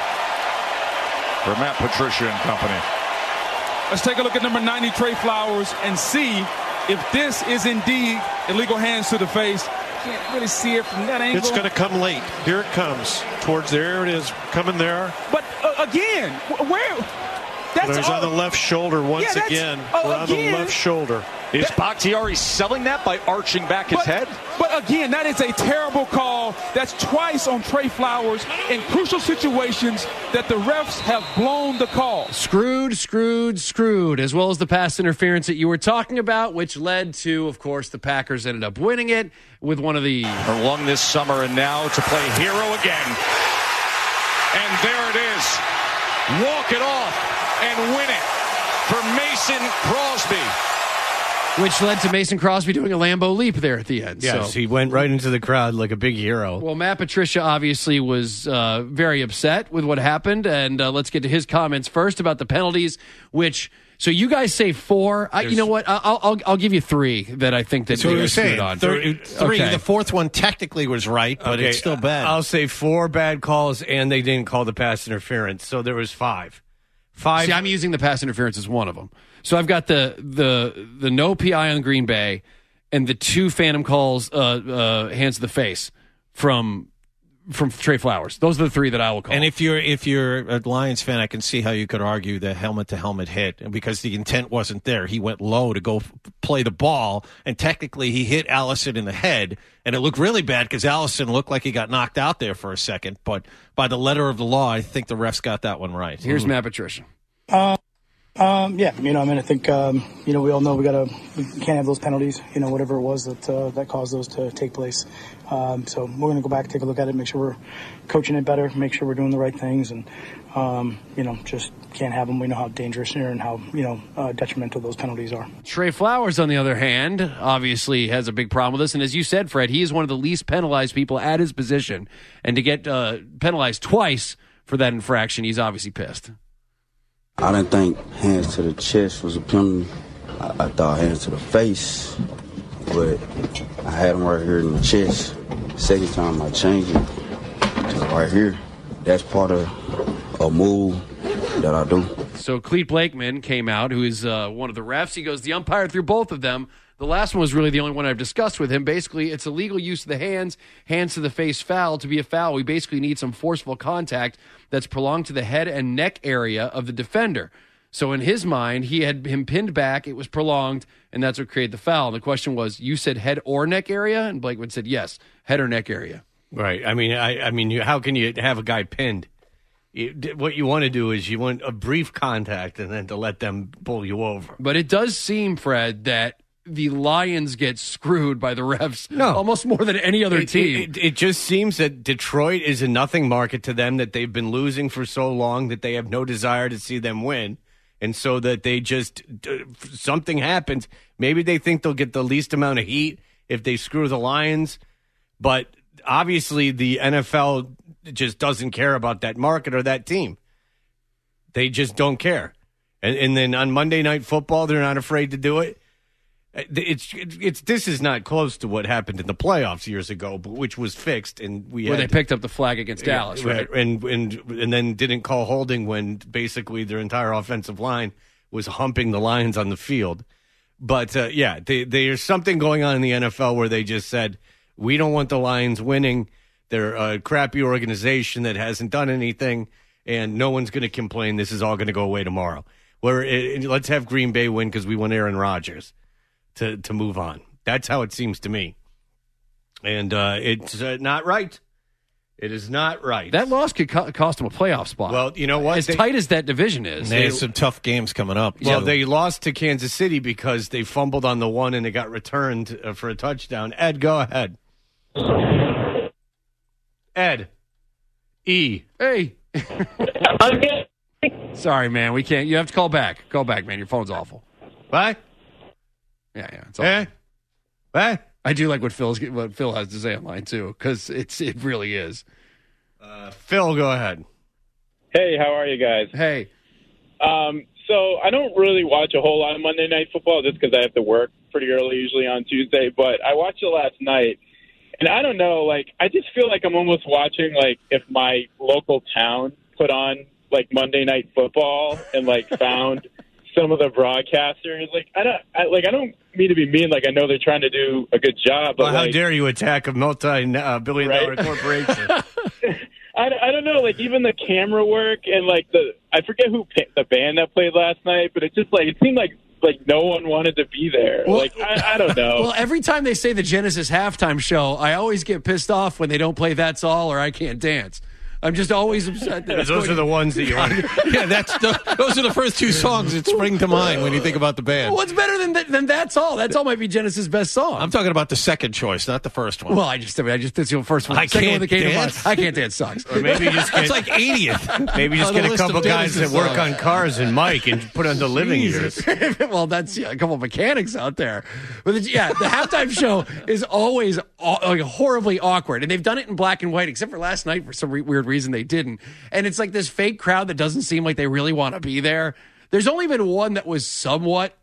[SPEAKER 5] for Matt Patricia and company. Let's take a look at number 90, Trey Flowers, and see if this is indeed illegal hands to the face. Can't really see it from that angle.
[SPEAKER 6] It's going to come late. Here it comes. There it is, coming there.
[SPEAKER 5] But again, where?
[SPEAKER 6] There's on the left shoulder once again. We're on the left shoulder.
[SPEAKER 14] Is Bakhtiari selling that by arching back his head?
[SPEAKER 5] But again, that is a terrible call. That's twice on Trey Flowers in crucial situations that the refs have blown the call.
[SPEAKER 11] Screwed, as well as the pass interference that you were talking about, which led to, of course, the Packers ended up winning it with one of the...
[SPEAKER 14] Along this summer, and now to play hero again. And there it is. Walk it off and win it for Mason Crosby.
[SPEAKER 11] Which led to Mason Crosby doing a Lambeau leap there at the end.
[SPEAKER 7] Yes, he went right into the crowd like a big hero.
[SPEAKER 11] Well, Matt Patricia obviously was very upset with what happened, and let's get to his comments first about the penalties, so you guys say 4. You know what? I'll give you 3 that I think that
[SPEAKER 12] so
[SPEAKER 11] you're
[SPEAKER 12] saying
[SPEAKER 11] on.
[SPEAKER 12] 3. Okay. The 4th one technically was right, but it's still bad.
[SPEAKER 7] I'll say 4 bad calls, and they didn't call the pass interference, so there was 5.
[SPEAKER 11] See, I'm using the pass interference as one of them. So I've got the no PI on Green Bay, and the 2 phantom calls, hands to the face from Trey Flowers. Those are the 3 that I will call.
[SPEAKER 12] And if you're a Lions fan, I can see how you could argue the helmet-to-helmet hit, because the intent wasn't there. He went low to go play the ball, and technically he hit Allison in the head, and it looked really bad because Allison looked like he got knocked out there for a second. But by the letter of the law, I think the refs got that one right.
[SPEAKER 11] Here's Matt Patricia.
[SPEAKER 20] Yeah, I think, we all know we can't have those penalties, whatever it was that caused those to take place. So we're going to go back, take a look at it, make sure we're coaching it better, make sure we're doing the right things, and, just can't have them. We know how dangerous and how, detrimental those penalties are.
[SPEAKER 11] Trey Flowers, on the other hand, obviously has a big problem with this. And as you said, Fred, he is one of the least penalized people at his position. And to get penalized twice for that infraction, he's obviously pissed.
[SPEAKER 21] I didn't think hands to the chest was a penalty. I thought hands to the face, but I had him right here in the chest. Second time I changed it to right here. That's part of a move that I do.
[SPEAKER 11] So Clete Blakeman came out, who is one of the refs. He goes, the umpire threw both of them. The last one was really the only one I've discussed with him. Basically, it's illegal use of the hands to the face foul. To be a foul, we basically need some forceful contact that's prolonged to the head and neck area of the defender. So in his mind, he had him pinned back, it was prolonged, and that's what created the foul. And the question was, you said head or neck area? And Blakeman said, yes, head or neck area.
[SPEAKER 7] Right. I mean, how can you have a guy pinned? What you want to do is you want a brief contact and then to let them pull you over.
[SPEAKER 11] But it does seem, Fred, that the Lions get screwed by the refs almost more than any other team.
[SPEAKER 7] It just seems that Detroit is a nothing market to them, that they've been losing for so long that they have no desire to see them win. And so that they just, something happens. Maybe they think they'll get the least amount of heat if they screw the Lions. But obviously the NFL just doesn't care about that market or that team. They just don't care. And then on Monday Night Football, they're not afraid to do it. This is not close to what happened in the playoffs years ago, which was fixed, and
[SPEAKER 11] they picked up the flag against Dallas, right?
[SPEAKER 7] And then didn't call holding when basically their entire offensive line was humping the Lions on the field. But there's something going on in the NFL where they just said, we don't want the Lions winning. They're a crappy organization that hasn't done anything, and no one's going to complain. This is all going to go away tomorrow. Let's have Green Bay win because we want Aaron Rodgers to move on. That's how it seems to me. And it's not right. It is not right.
[SPEAKER 11] That loss could cost them a playoff spot.
[SPEAKER 7] Well, you know what?
[SPEAKER 11] As tight as that division is.
[SPEAKER 12] They have some tough games coming up.
[SPEAKER 7] Well, they lost to Kansas City because they fumbled on the one and it got returned for a touchdown. Ed, go ahead. Ed. E.
[SPEAKER 11] Hey. Sorry, man. We can't. You have to call back. Call back, man. Your phone's awful.
[SPEAKER 7] What?
[SPEAKER 11] Yeah. It's awful.
[SPEAKER 7] What?
[SPEAKER 11] I do like what Phil has to say online, too, because it really is.
[SPEAKER 7] Phil, go ahead.
[SPEAKER 22] Hey, how are you guys?
[SPEAKER 11] Hey.
[SPEAKER 22] So I don't really watch a whole lot of Monday Night Football just because I have to work pretty early, usually on Tuesday. But I watched it last night, and I don't know, I just feel like I'm almost watching, if my local town put on, Monday Night Football and, found some of the broadcasters. I don't mean to be mean. I know they're trying to do a good job. But
[SPEAKER 7] how dare you attack a multi-billion-dollar corporation?
[SPEAKER 22] I don't know. Even the camera work and I forget who the band that played last night, but it just it seemed like no one wanted to be there.
[SPEAKER 11] Well,
[SPEAKER 22] I don't know.
[SPEAKER 11] Well, every time they say the Genesis halftime show, I always get pissed off when they don't play That's All or I Can't Dance. I'm just always upset.
[SPEAKER 7] Those are the ones that you want.
[SPEAKER 12] Yeah, those are the first two songs that spring to mind when you think about the band.
[SPEAKER 11] What's better than That's All? That's All might be Genesis' best song.
[SPEAKER 12] I'm talking about the second choice, not the first one.
[SPEAKER 11] Well, that's the first one.
[SPEAKER 12] I Can't Dance.
[SPEAKER 11] I Can't Dance sucks.
[SPEAKER 7] Or maybe just
[SPEAKER 12] get, it's 80th.
[SPEAKER 7] Maybe just get a couple guys that work on cars and Mike and put on the living years.
[SPEAKER 11] Well, that's a couple of mechanics out there. But the halftime show is always horribly awkward, and they've done it in black and white, except for last night for some weird reason they didn't. And it's this fake crowd that doesn't seem like they really want to be there. There's only been one that was somewhat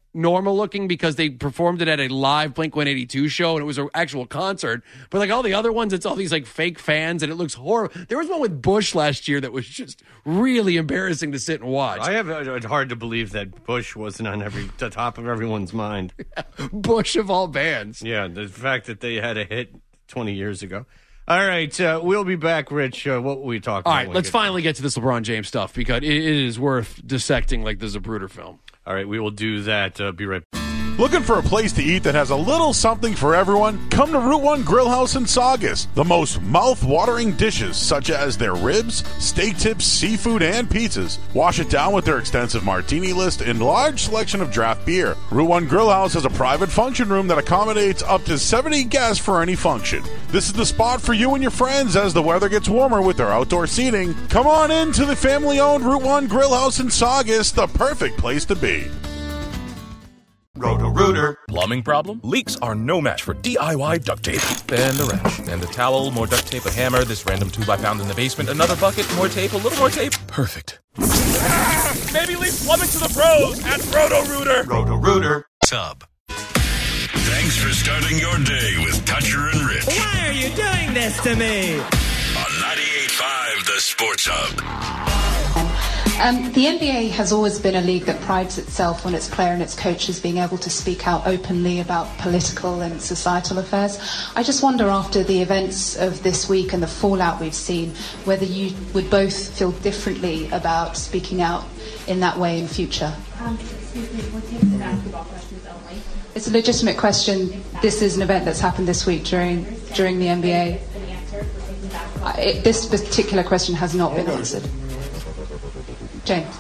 [SPEAKER 11] normal looking because they performed it at a live Blink-182 show and it was an actual concert. But like all the other ones, it's all these like fake fans and it looks horrible. There was one with Bush last year that was just really embarrassing to sit and watch.
[SPEAKER 7] I have it's hard to believe that Bush wasn't on the top of everyone's mind.
[SPEAKER 11] Bush of all bands.
[SPEAKER 7] Yeah, the fact that they had a hit 20 years ago. All right, we'll be back, Rich. What were we talking about?
[SPEAKER 11] All right, let's finally get to this LeBron James stuff because it is worth dissecting like the Zapruder film.
[SPEAKER 7] All right, we will do that. Be right back.
[SPEAKER 1] Looking for a place to eat that has a little something for everyone? Come to Route 1 Grill House in Saugus. The most mouth-watering dishes, such as their ribs, steak tips, seafood, and pizzas. Wash it down with their extensive martini list and large selection of draft beer. Route 1 Grill House has a private function room that accommodates up to 70 guests for any function. This is the spot for you and your friends as the weather gets warmer with their outdoor seating. Come on in to the family-owned Route 1 Grill House in Saugus, the perfect place to be.
[SPEAKER 4] Roto-Rooter. Plumbing problem? Leaks are no match for DIY duct tape. And the wrench. And a towel, more duct tape, a hammer, this random tube I found in the basement, another bucket, more tape, a little more tape. Perfect. Maybe leave plumbing to the pros at Roto-Rooter.
[SPEAKER 13] Roto-Rooter. Sub. Thanks for starting your day with Toucher and Rich.
[SPEAKER 2] Why are you doing this to me?
[SPEAKER 13] On 98.5 The Sports Hub.
[SPEAKER 10] The NBA has always been a league that prides itself on its player and its coaches being able to speak out openly about political and societal affairs. I just wonder, after the events of this week and the fallout we've seen, whether you would both feel differently about speaking out in that way in future.
[SPEAKER 23] Excuse me, we'll take the basketball questions only.
[SPEAKER 10] It's a legitimate question. This is an event that's happened this week during the NBA. This particular question has not been answered. James.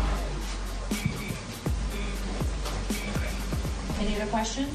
[SPEAKER 23] Any other questions?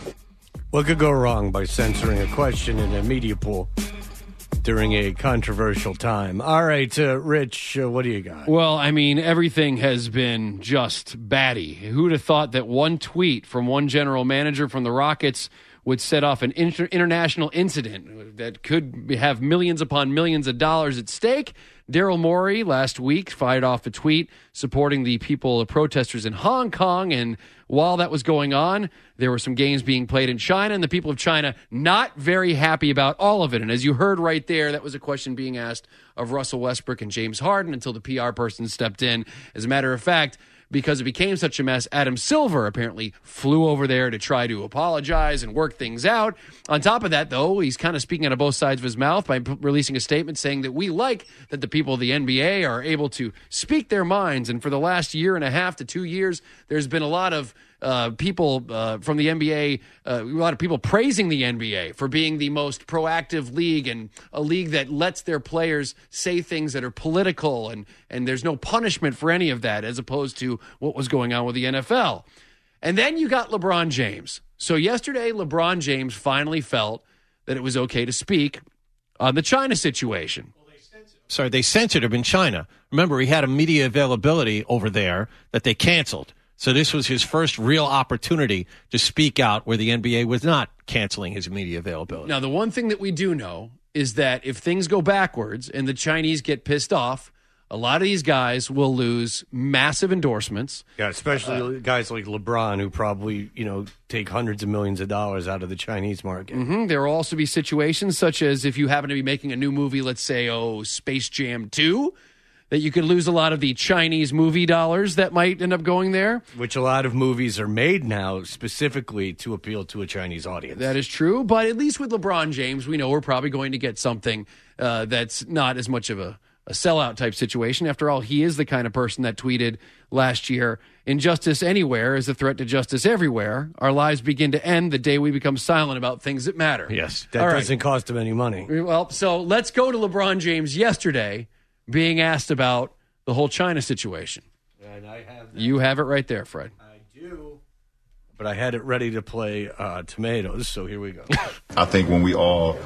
[SPEAKER 7] What could go wrong by censoring a question in a media pool during a controversial time? All right, Rich, what do you got?
[SPEAKER 11] Well, I mean, everything has been just batty. Who'd have thought that one tweet from one general manager from the Rockets would set off an international incident that could have millions upon millions of dollars at stake? Daryl Morey last week fired off a tweet supporting the protesters in Hong Kong. And while that was going on, there were some games being played in China, and the people of China not very happy about all of it. And as you heard right there, that was a question being asked of Russell Westbrook and James Harden until the PR person stepped in. As a matter of fact, because it became such a mess, Adam Silver apparently flew over there to try to apologize and work things out. On top of that, though, he's kind of speaking out of both sides of his mouth by releasing a statement saying that we like that the people of the NBA are able to speak their minds. And for the last year and a half to 2 years, there's been a lot of people from the NBA, a lot of people praising the NBA for being the most proactive league and a league that lets their players say things that are political and there's no punishment for any of that, as opposed to what was going on with the NFL. And then you got LeBron James. So yesterday, LeBron James finally felt that it was okay to speak on the China situation.
[SPEAKER 12] Sorry, they censored him in China. Remember, he had a media availability over there that they canceled. So this was his first real opportunity to speak out where the NBA was not canceling his media availability.
[SPEAKER 11] Now, the one thing that we do know is that if things go backwards and the Chinese get pissed off, a lot of these guys will lose massive endorsements.
[SPEAKER 7] Yeah, especially guys like LeBron, who probably, take hundreds of millions of dollars out of the Chinese market.
[SPEAKER 11] Mm-hmm. There will also be situations such as if you happen to be making a new movie, let's say, Space Jam 2, that you could lose a lot of the Chinese movie dollars that might end up going there.
[SPEAKER 7] Which a lot of movies are made now specifically to appeal to a Chinese audience.
[SPEAKER 11] That is true, but at least with LeBron James, we know we're probably going to get something that's not as much of a sellout type situation. After all, he is the kind of person that tweeted last year, "Injustice anywhere is a threat to justice everywhere. Our lives begin to end the day we become silent about things that matter."
[SPEAKER 7] Yes, that doesn't cost him any money.
[SPEAKER 11] Well, so let's go to LeBron James yesterday being asked about the whole China situation.
[SPEAKER 7] And I have that.
[SPEAKER 11] You have it right there, Fred.
[SPEAKER 7] I do. But I had it ready to play tomatoes, so here we go.
[SPEAKER 24] I think when we all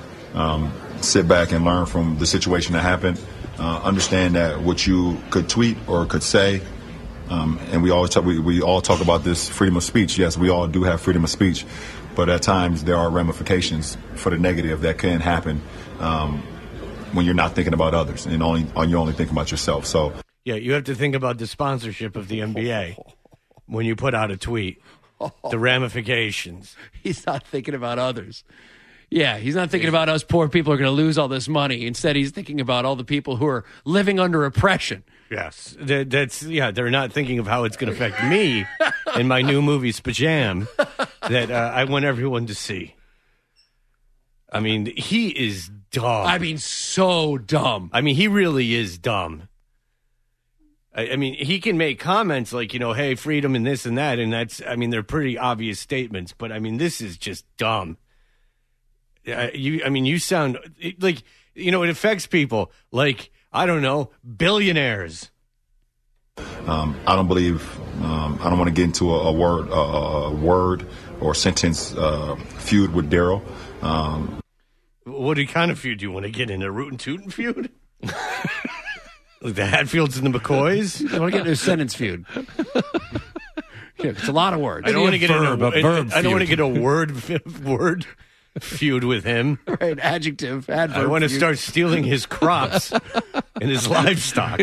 [SPEAKER 24] sit back and learn from the situation that happened, understand that what you could tweet or could say, and we all talk about this freedom of speech. Yes, we all do have freedom of speech, but at times there are ramifications for the negative that can happen when you're not thinking about others and you're only thinking about yourself. So
[SPEAKER 7] yeah, you have to think about the sponsorship of the NBA when you put out a tweet. the ramifications.
[SPEAKER 11] He's not thinking about others. Yeah, he's not thinking about us poor people are going to lose all this money. Instead, he's thinking about all the people who are living under oppression.
[SPEAKER 7] Yes, they're not thinking of how it's going to affect me in my new movie Spajam that I want everyone to see. I mean, he is dumb.
[SPEAKER 11] I mean, so dumb.
[SPEAKER 7] I mean, he really is dumb. I mean, he can make comments like, hey, freedom and this and that, and they're pretty obvious statements, but I mean, this is just dumb. You sound like, it affects people like, I don't know, billionaires.
[SPEAKER 24] I don't believe, I don't want to get into a word or sentence feud with Daryl.
[SPEAKER 7] What kind of feud do you want to get in? A Rootin' Tootin' feud? Like the Hatfields and the McCoys?
[SPEAKER 11] I want to get into a sentence feud. Yeah, it's a lot of words.
[SPEAKER 7] I don't want to get a word feud with him.
[SPEAKER 11] Right, adjective, adverb.
[SPEAKER 7] I want to start stealing his crops and his livestock.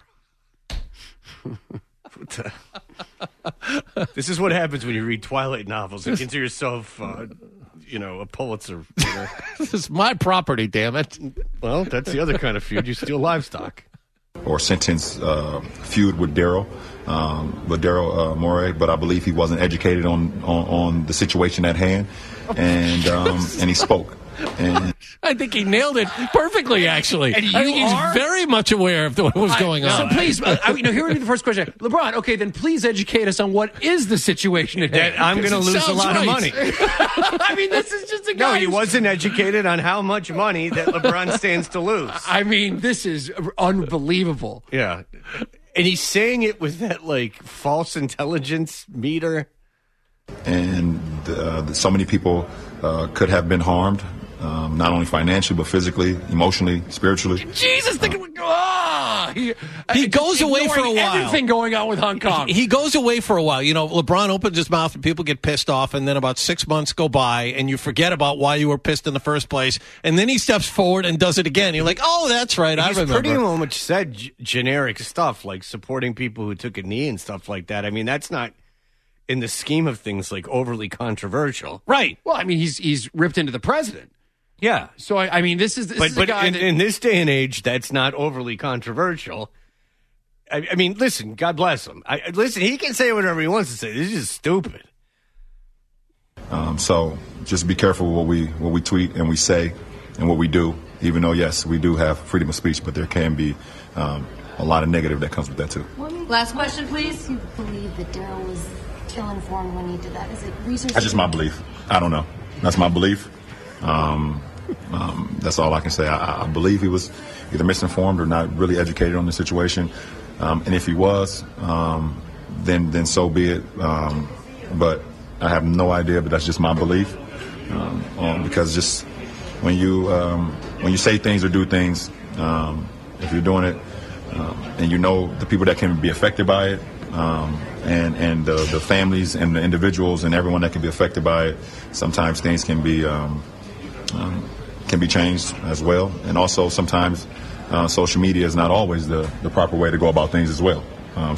[SPEAKER 7] This is what happens when you read Twilight novels and consider yourself, a Pulitzer winner.
[SPEAKER 12] This is my property, damn it.
[SPEAKER 7] Well, that's the other kind of feud. You steal livestock.
[SPEAKER 24] Or sentence feud with Daryl Morey, but I believe he wasn't educated on the situation at hand, and he spoke. And
[SPEAKER 12] I think he nailed it perfectly, actually. I think he's very much aware of what was going on.
[SPEAKER 11] So please, here would be the first question. LeBron, okay, then please educate us on what is the situation at hand.
[SPEAKER 7] I'm going to lose a lot of money.
[SPEAKER 11] I mean, this is just a guy.
[SPEAKER 7] No, he wasn't educated on how much money that LeBron stands to lose.
[SPEAKER 11] I mean, this is unbelievable.
[SPEAKER 7] Yeah. And he's saying it with that, false intelligence meter.
[SPEAKER 24] And so many people could have been harmed. Not only financially, but physically, emotionally, spiritually.
[SPEAKER 11] Jesus,
[SPEAKER 12] he goes away for a while.
[SPEAKER 11] Everything going on with Hong Kong.
[SPEAKER 12] He goes away for a while. LeBron opens his mouth and people get pissed off, and then about 6 months go by, and you forget about why you were pissed in the first place, and then he steps forward and does it again. You're like, oh, that's right, I remember.
[SPEAKER 7] He's pretty much said generic stuff, like supporting people who took a knee and stuff like that. I mean, that's not, in the scheme of things, overly controversial.
[SPEAKER 12] Right.
[SPEAKER 11] Well, I mean, he's ripped into the president.
[SPEAKER 7] Yeah.
[SPEAKER 11] So, I mean, this is a guy
[SPEAKER 7] in this day and age, that's not overly controversial. I mean, listen, God bless him. Listen, he can say whatever he wants to say. This is stupid.
[SPEAKER 24] So just be careful what we tweet and we say and what we do, even though, yes, we do have freedom of speech, but there can be a lot of negative that comes with that, too.
[SPEAKER 23] Last question, please. Do you believe that Daryl was ill-informed when he did that? Is it research?
[SPEAKER 24] That's just my belief. I don't know. That's my belief. That's all I can say. I believe he was either misinformed or not really educated on the situation. And if he was, then so be it. But I have no idea, but that's just my belief. Because just when you say things or do things, if you're doing it, and the people that can be affected by it, and the families and the individuals and everyone that can be affected by it, sometimes things can be changed as well. And also sometimes social media is not always the proper way to go about things as well.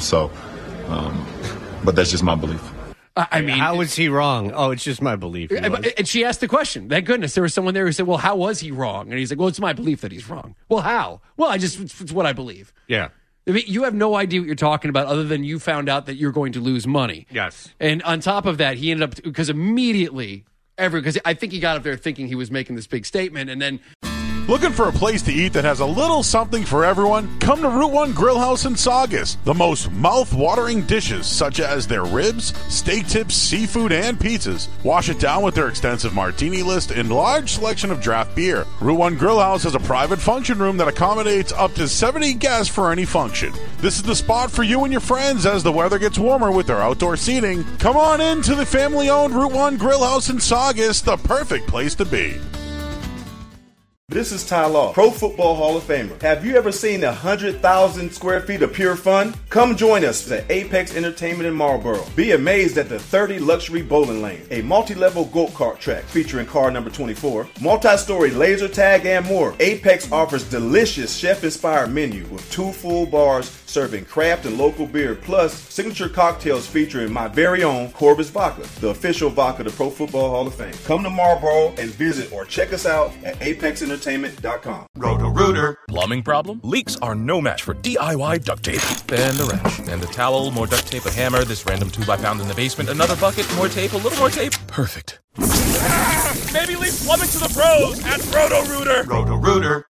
[SPEAKER 24] But that's just my belief.
[SPEAKER 11] I mean,
[SPEAKER 7] how was he wrong? Oh, it's just my belief.
[SPEAKER 11] And she asked the question. Thank goodness there was someone there who said, well, how was he wrong? And he's like, well, it's my belief that he's wrong. Well, how? Well, it's what I believe.
[SPEAKER 7] Yeah.
[SPEAKER 11] I mean, you have no idea what you're talking about other than you found out that you're going to lose money.
[SPEAKER 7] Yes.
[SPEAKER 11] And on top of that, he ended up, because immediately, because I think he got up there thinking he was making this big statement, and then...
[SPEAKER 1] Looking for a place to eat that has a little something for everyone? Come to Route 1 Grill House in Saugus. The most mouth-watering dishes, such as their ribs, steak tips, seafood, and pizzas. Wash it down with their extensive martini list and large selection of draft beer. Route 1 Grill House has a private function room that accommodates up to 70 guests for any function. This is the spot for you and your friends as the weather gets warmer with their outdoor seating. Come on in to the family-owned Route 1 Grill House in Saugus, the perfect place to be.
[SPEAKER 3] This is Ty Law, Pro Football Hall of Famer. Have you ever seen 100,000 square feet of pure fun? Come join us at Apex Entertainment in Marlboro. Be amazed at the 30 luxury bowling lanes, a multi-level go-kart track featuring car number 24, multi-story laser tag, and more. Apex offers delicious chef-inspired menu with 2 full bars serving craft and local beer, plus signature cocktails featuring my very own Corvus Vodka, the official vodka of the Pro Football Hall of Fame. Come to Marlboro and visit or check us out at apexentertainment.com.
[SPEAKER 4] Roto-Rooter. Plumbing problem? Leaks are no match for DIY duct tape and a wrench. And a towel, more duct tape, a hammer, this random tube I found in the basement, another bucket, more tape, a little more tape. Perfect.
[SPEAKER 13] Maybe leave plumbing to the pros at Roto-Rooter. Roto-Rooter.